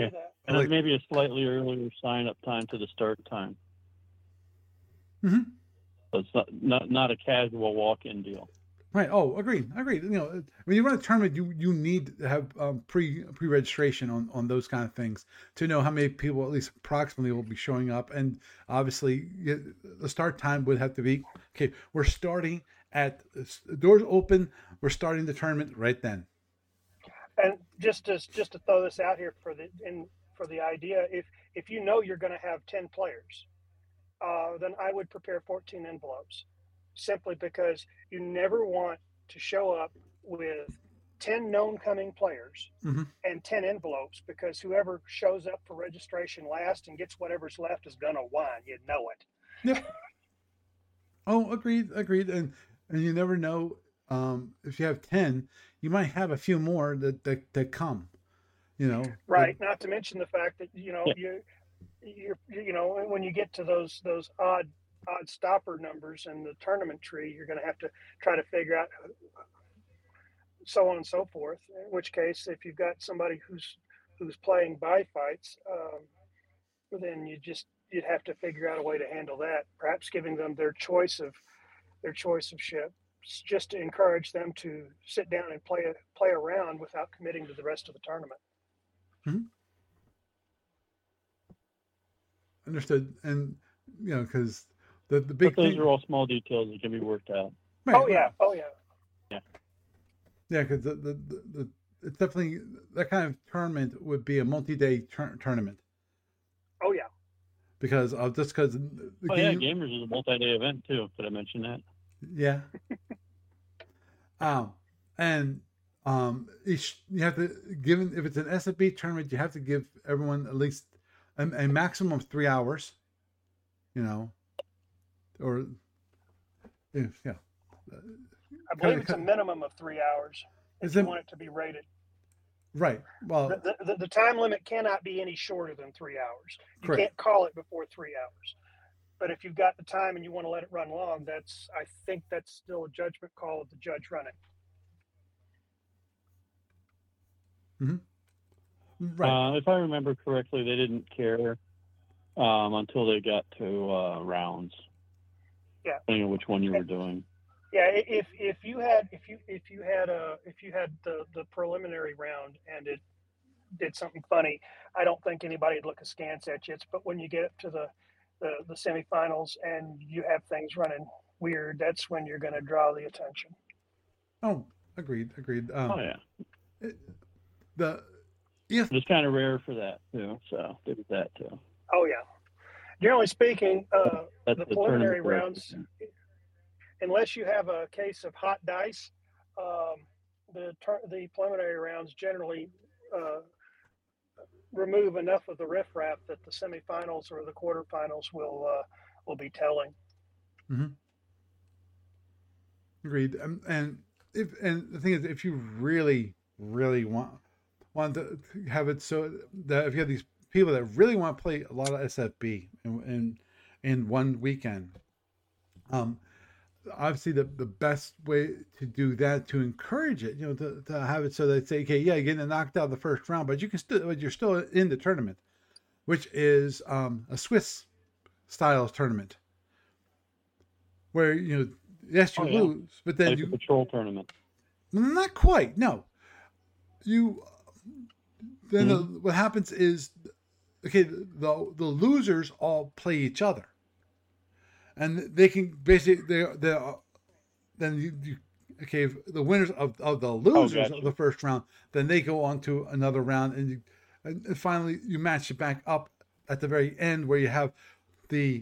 And maybe a slightly earlier sign-up time to the start time. Mm-hmm. So it's not a casual walk-in deal. Right. Oh, agreed. You know, when you run a tournament, you need to have pre-registration on those kind of things to know how many people, at least approximately, will be showing up. And obviously, the start time would have to be, okay, we're starting at the doors open. We're starting the tournament right then. And just to throw this out here for the idea, if you know you're going to have 10 players, then I would prepare 14 envelopes, simply because you never want to show up with 10 known coming players and 10 envelopes, because whoever shows up for registration last and gets whatever's left is going to whine. You know it. Yep. Oh, agreed. And you never know, if you have 10, you might have a few more that come, you know. Right. Not to mention the fact that, you know, you know, when you get to those odd stopper numbers in the tournament tree, you're going to have to try to figure out so on and so forth. In which case, if you've got somebody who's playing by fights, then you'd have to figure out a way to handle that. Perhaps giving them their choice of ship, just to encourage them to sit down and play around without committing to the rest of the tournament. Mm-hmm. Understood. And, you know, because the big but those thing, are all small details that can be worked out. Right, oh yeah. Yeah, because it's definitely, that kind of tournament would be a multi-day tournament. Oh yeah. Because Gamers is a multi-day event too. Did I mention that? Yeah. And you have to, given if it's an SFB tournament, you have to give everyone at least a maximum of 3 hours. You know, or yeah. I believe it's a minimum of 3 hours if you want it to be rated. Right. Well, the time limit cannot be any shorter than 3 hours. You correct. Can't call it before 3 hours. But if you've got the time and you want to let it run long, I think that's still a judgment call of the judge running. Mm-hmm. Right. If I remember correctly, they didn't care until they got to rounds. Yeah. Depending on which one you were doing. Yeah, if you had the preliminary round and it did something funny, I don't think anybody would look askance at you. But when you get up to the semifinals and you have things running weird, that's when you're going to draw the attention. Oh, agreed. Oh yeah. It's kind of rare for that too, so there's that too. Oh yeah. Generally speaking, the preliminary rounds, unless you have a case of hot dice, the preliminary rounds generally remove enough of the riffraff that the semifinals or the quarterfinals will be telling. Mm-hmm. Agreed. And the thing is, if you really want to have it so that if you have these people that really want to play a lot of SFB in one weekend, obviously the best way to do that, to encourage it, you know, to have it so they say, okay, yeah, you're getting knocked out the first round, but you're still in the tournament, which is a Swiss style tournament where, you know, yes, you lose, but then like a patrol tournament. Not quite. No, what happens is, okay, the losers all play each other. And they can basically okay, the winners of the losers of the first round, then they go on to another round, and finally you match it back up at the very end where you have the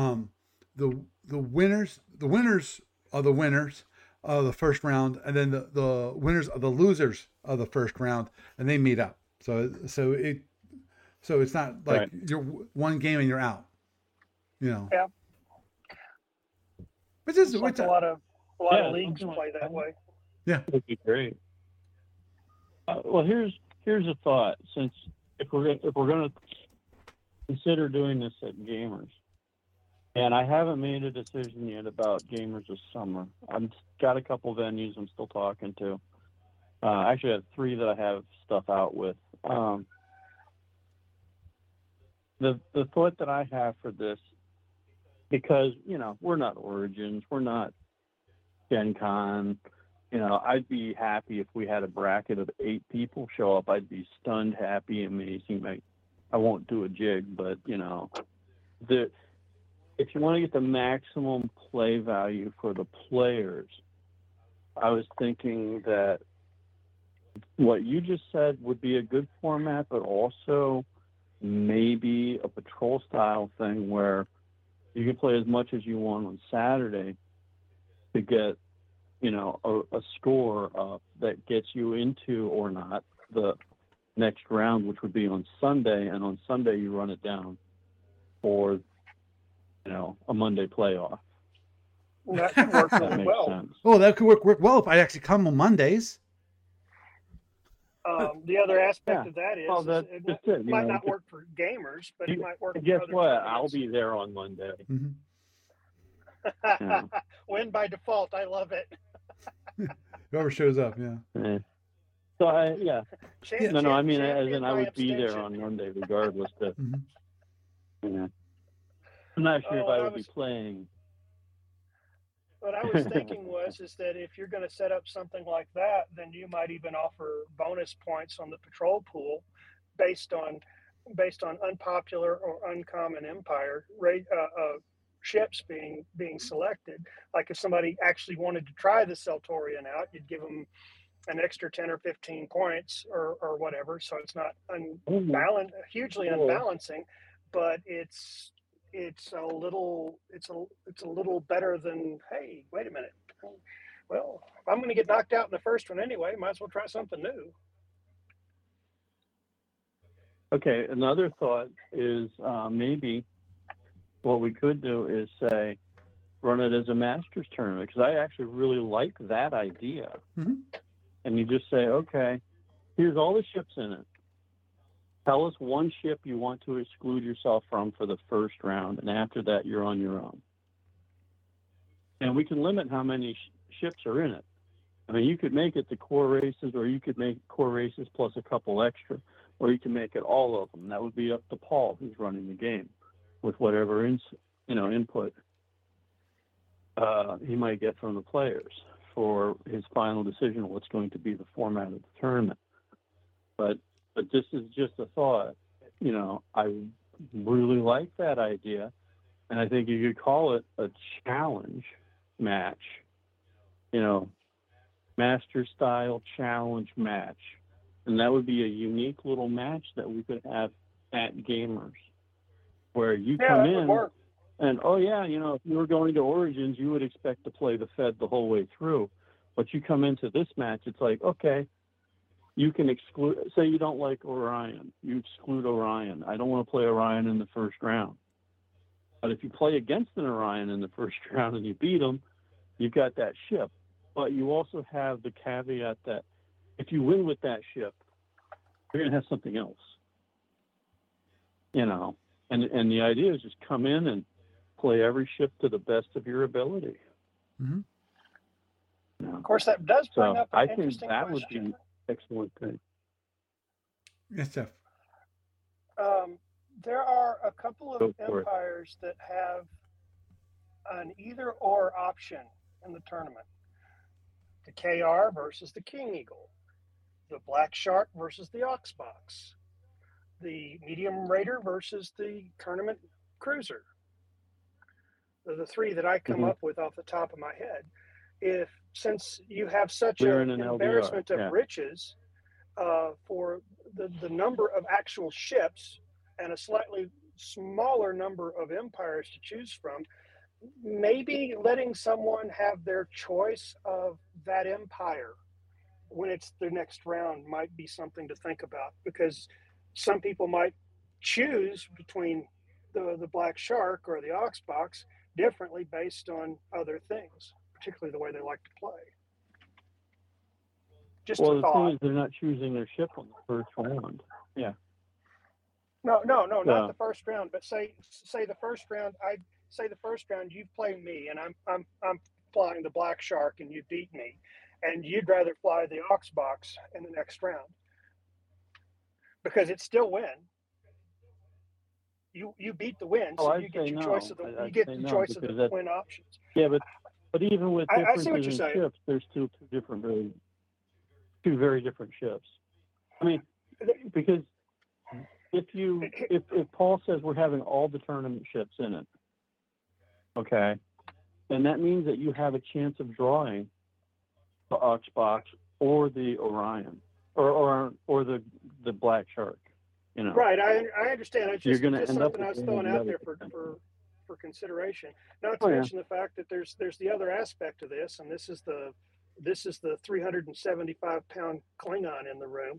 winners are the winners of the first round, and then the winners of the losers of the first round, and they meet up. So it's not like you're one game and you're out. You know. Yeah. Which is a lot of leagues play that way. Yeah, it would be great. Well, here's a thought. Since if we're going to consider doing this at Gamers, and I haven't made a decision yet about Gamers this summer. I've got a couple venues I'm still talking to. Actually, I have 3 that I have stuff out with. the thought that I have for this, because, you know, we're not Origins, we're not Gen Con. You know, I'd be happy if we had a bracket of 8 people show up. I'd be stunned, happy, amazing. I won't do a jig, but, you know, if you want to get the maximum play value for the players, I was thinking that what you just said would be a good format, but also maybe a patrol style thing where you can play as much as you want on Saturday to get, you know, a score up that gets you into, or not, the next round, which would be on Sunday. And on Sunday, you run it down for, you know, a Monday playoff. That could work really well. Sense. Oh, that could work well if I actually come on Mondays. The other aspect of that is, it might know, not work for gamers, but it might work for guess other what? tournaments. I'll be there on Monday. Mm-hmm. Yeah. Win by default. I love it. Whoever shows up, yeah. So I mean, as in I would be abstention. there on Monday regardless. Mm-hmm. Yeah. I'm not sure if I would be playing. What I was thinking is that if you're going to set up something like that, then you might even offer bonus points on the patrol pool based on unpopular or uncommon empire ships being selected. Like if somebody actually wanted to try the Seltorian out, you'd give them an extra 10 or 15 points or whatever. So it's not hugely unbalancing, but it's a little better than, hey, wait a minute. Well, if I'm going to get knocked out in the first one anyway, might as well try something new. Okay, another thought is maybe what we could do is say, run it as a Masters tournament, because I actually really like that idea. Mm-hmm. And you just say, okay, here's all the ships in it. Tell us one ship you want to exclude yourself from for the first round, and after that, you're on your own. And we can limit how many ships are in it. I mean, you could make it the core races, or you could make core races plus a couple extra, or you can make it all of them. That would be up to Paul, who's running the game, with whatever input he might get from the players for his final decision of what's going to be the format of the tournament. But this is just a thought. You know, I really like that idea, and I think you could call it a challenge match, you know, master style challenge match. And that would be a unique little match that we could have at Gamers, where you come in and, if you were going to Origins, you would expect to play the Fed the whole way through. But you come into this match, it's like, okay, you can exclude, say you don't like Orion. You exclude Orion. I don't want to play Orion in the first round. But if you play against an Orion in the first round and you beat them, you've got that ship. But you also have the caveat that if you win with that ship, you're going to have something else. You know, and the idea is just come in and play every ship to the best of your ability. Mm-hmm. You know? Of course, that does bring up an I think interesting that question. would be excellent thing. Yes, Jeff. There are a couple of empires that have an either-or option in the tournament. The KR versus the King Eagle. The Black Shark versus the Oxbox. The Medium Raider versus the Tournament Cruiser. They're the three that I come up with off the top of my head. Since you have such an embarrassment of riches for the number of actual ships and a slightly smaller number of empires to choose from, maybe letting someone have their choice of that empire when it's the next round might be something to think about, because some people might choose between the Black Shark or the Oxbox differently based on other things, particularly the way they like to play. Just the thing is, they're not choosing their ship on the first round. Yeah. No, not the first round. But say the first round. The first round you've played me, and I'm flying the Black Shark, and you beat me, and you'd rather fly the Oxbox in the next round because it's still win. You beat the win, Oh, so I'd you get say your no. choice of the I'd you get say the no, choice of because the win options. Yeah, but even with I see what differences you're in saying. ships, there's still two very different ships. I mean, because if Paul says we're having all the tournament ships in it, okay, then that means that you have a chance of drawing the Oxbox or the Orion or the Black Shark. You know, right? I understand. It's you're just, going to just end up something I was with throwing the out other there for consideration. Not to Oh, yeah. mention the fact that there's the other aspect of this, and this is the 375-pound Klingon in the room.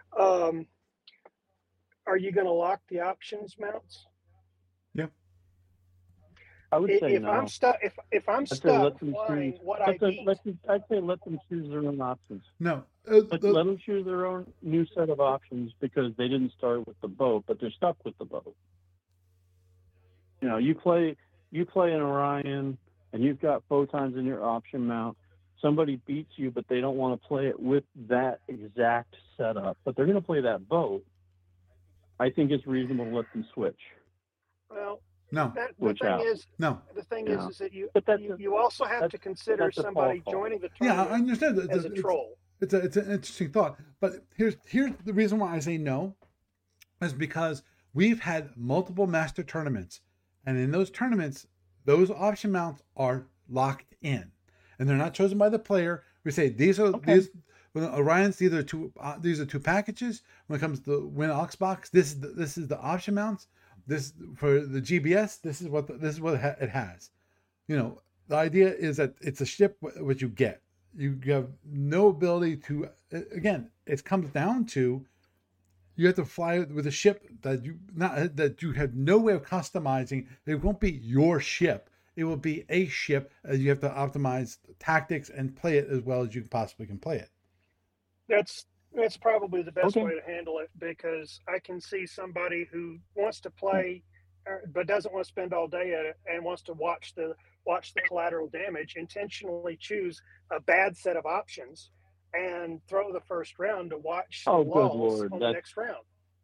Are you going to lock the options mounts? Yep. I would say If no. I'm stuck, if I'm I'd say stuck let them flying choose. what I beat, I'd say let them choose their own options. No. Let them choose their own new set of options, because they didn't start with the boat, but they're stuck with the boat. You know, you play an Orion, and you've got photons in your option mount. Somebody beats you, but they don't want to play it with that exact setup, but they're going to play that boat. I think it's reasonable to let them switch. well, No. the thing is that you also have to consider somebody joining the Yeah, tournament I understand. as a troll. It's an interesting thought, but here's the reason why I say no, is because we've had multiple master tournaments, and in those tournaments, those option mounts are locked in, and they're not chosen by the player. We say these are these. When Orion's these are two packages. When it comes to Win Oxbox, this is the option mounts. This for the GBS. This is what it has. You know, the idea is that it's a ship what you get. You have no ability to. Again, it comes down to you have to fly with a ship that you have no way of customizing. It won't be your ship. It will be a ship, and you have to optimize tactics and play it as well as you possibly can play it. That's probably the best way to handle it, because I can see somebody who wants to play but doesn't want to spend all day at it and wants to watch the collateral damage, intentionally choose a bad set of options and throw the first round to watch the lulls on the next round.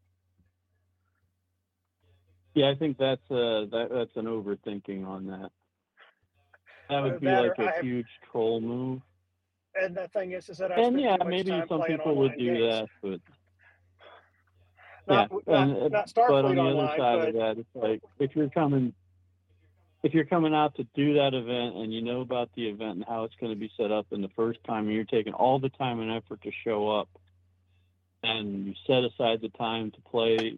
Yeah, I think that's an overthinking on that. That would be like a huge troll move. And the thing is that I spend too much maybe time some playing people would do games. that, but not Starfleet but on the Online, other side of that, it's like if you're coming out to do that event and you know about the event and how it's going to be set up, and the first time you're taking all the time and effort to show up, and you set aside the time to play,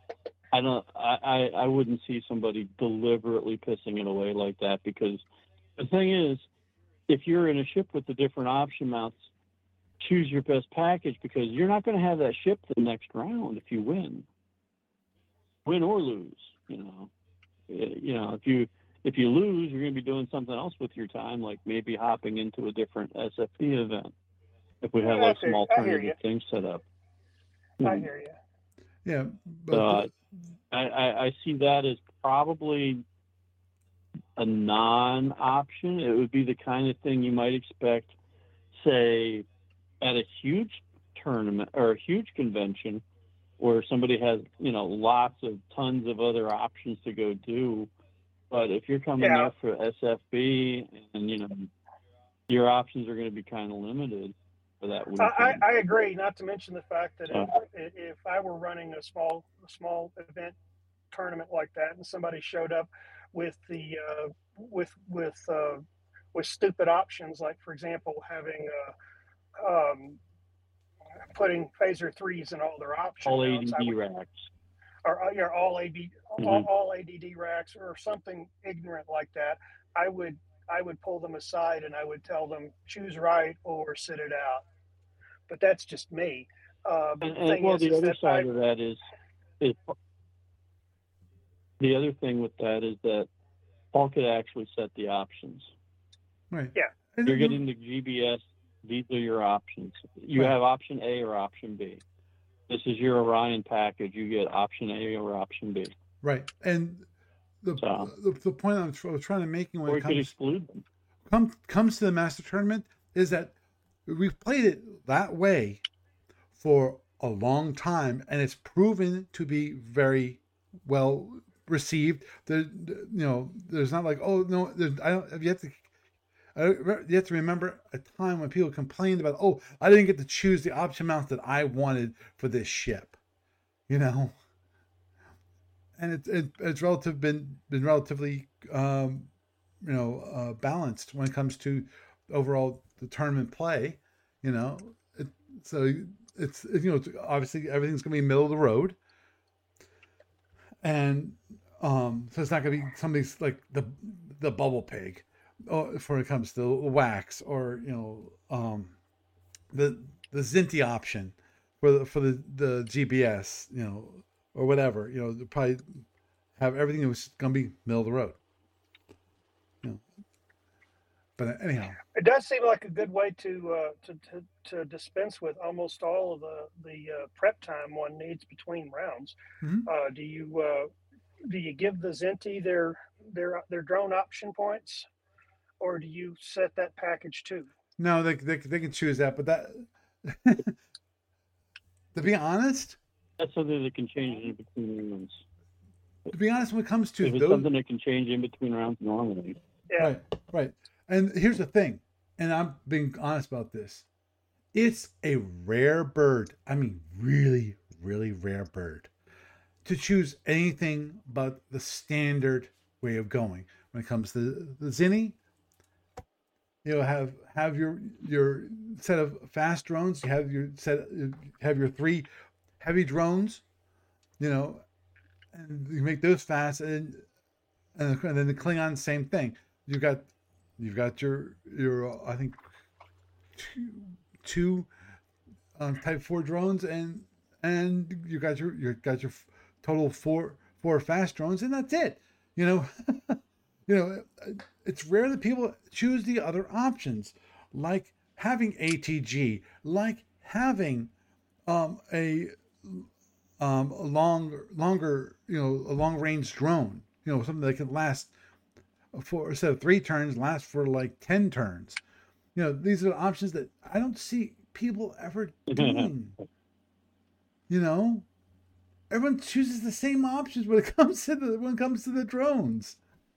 I wouldn't see somebody deliberately pissing it away like that, because the thing is, if you're in a ship with the different option mounts, choose your best package, because you're not going to have that ship the next round if you win or lose. You know, if you lose, you're going to be doing something else with your time, like maybe hopping into a different SFP event if we have like some alternative things set up. I hear you. Yeah, but I see that as probably a non-option. It would be the kind of thing you might expect, say, at a huge tournament or a huge convention where somebody has, tons of other options to go do. But if you're coming there for SFB and, your options are going to be kind of limited for that weekend. I agree, not to mention the fact that if I were running a small event tournament like that and somebody showed up with the with stupid options, like for example having putting phaser 3s in all their options, all ADD racks, or all ADD racks or something ignorant like that, I would pull them aside and I would tell them choose right or sit it out. But that's just me. The other side of that is the other thing with that is that Paul could actually set the options. Right. Yeah. You're getting the GBS. These are your options. You have option A or option B. This is your Orion package. You get option A or option B. Right. And the point I was trying to make when it comes to the Master Tournament is that we've played it that way for a long time, and it's proven to be very well received. There's not like, oh no, I don't. You have to remember a time when people complained about, oh, I didn't get to choose the option mount that I wanted for this ship, and it's been relatively balanced when it comes to overall the tournament play, so it's obviously everything's gonna be middle of the road, and so it's not gonna be somebody's like the bubble pig, when it comes to wax, or the Zinti option for the GBS, or whatever, probably have everything that was gonna be middle of the road. But anyhow, it does seem like a good way to dispense with almost all of the prep time one needs between rounds. Mm-hmm. Do you give the Zinti their drone option points, or do you set that package too? No, they can choose that, but that to be honest, that's something that can change in between rounds. To be honest, when it comes to if it's something that can change in between rounds normally. Yeah. Right. And here's the thing, and I'm being honest about this. It's a rare bird. I mean, really, really rare bird to choose anything but the standard way of going. When it comes to the Zinni, have your set of fast drones. You have your 3 heavy drones, and you make those fast, and then the Klingon, same thing. You've got your I think two Type 4 drones, and you got your total four fast drones, and that's it. It's rare that people choose the other options, like having ATG, like having a longer a long range drone, something that can last for, instead of 3 turns, last for like 10 turns. These are options that I don't see people ever doing. Everyone chooses the same options when it comes to the drones.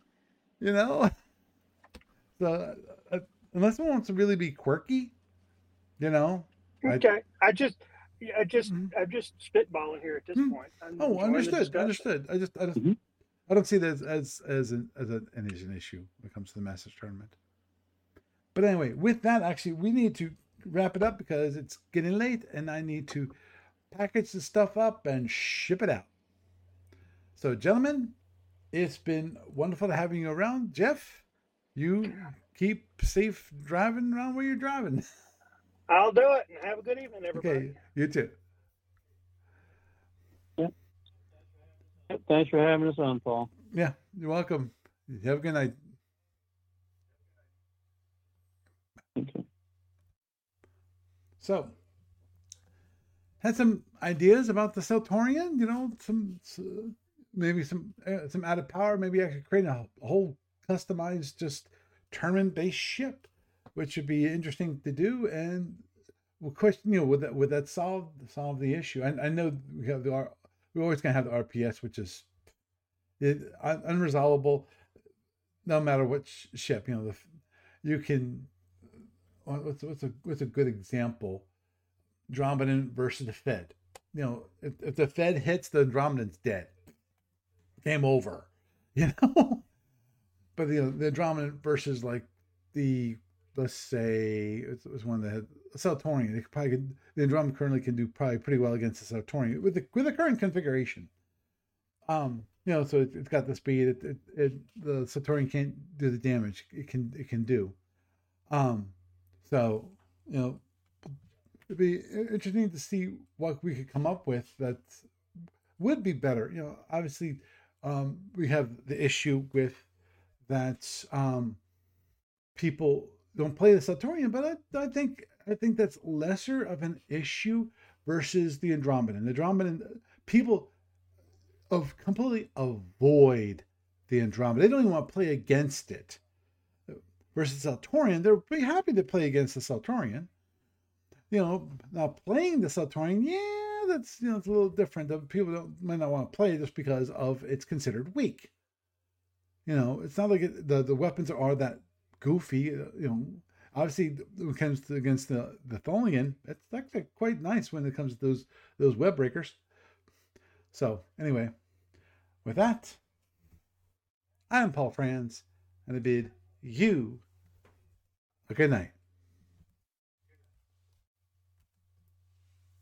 So unless someone wants to really be quirky, Okay. I'm just spitballing here at this point. Understood. I don't see that as an issue when it comes to the Masters tournament. But anyway, with that, actually, we need to wrap it up because it's getting late and I need to package the stuff up and ship it out. So, gentlemen, it's been wonderful to having you around. Jeff, you keep safe driving around where you're driving. I'll do it, and have a good evening, everybody. Okay, you too. Yeah. Thanks for having us on, Paul. Yeah, you're welcome. Have a good night. Okay. So, had some ideas about the Seltorian, maybe some added power. Maybe I could create a whole customized, just tournament-based ship, which would be interesting to do. And we'll question, would that solve the issue? I know we're always gonna have the RPS, which is unresolvable, no matter what ship. You can. What's a good example? Andromedan versus the Fed. If the Fed hits, the Andromedan's dead. Game over. But the Andromedan versus like let's say it was one that had a Seltorian. The Andromedan currently can do probably pretty well against the Seltorian with the current configuration. So it's got the speed. The Seltorian can't do the damage it can do. So it'd be interesting to see what we could come up with that would be better. Obviously, we have the issue with that people don't play the Seltorian, but I think that's lesser of an issue versus the Andromedan. The Andromedan, people completely avoid the Andromeda. They don't even want to play against it. Versus Seltorian, they're pretty happy to play against the Seltorian. now playing the Subterranean, yeah, that's it's a little different. People might not want to play just because of it's considered weak. It's not like the weapons are that goofy. Obviously when it comes against the Tholian, it's actually quite nice when it comes to those web breakers. So anyway, with that, I'm Paul Franz, and I bid you a good night.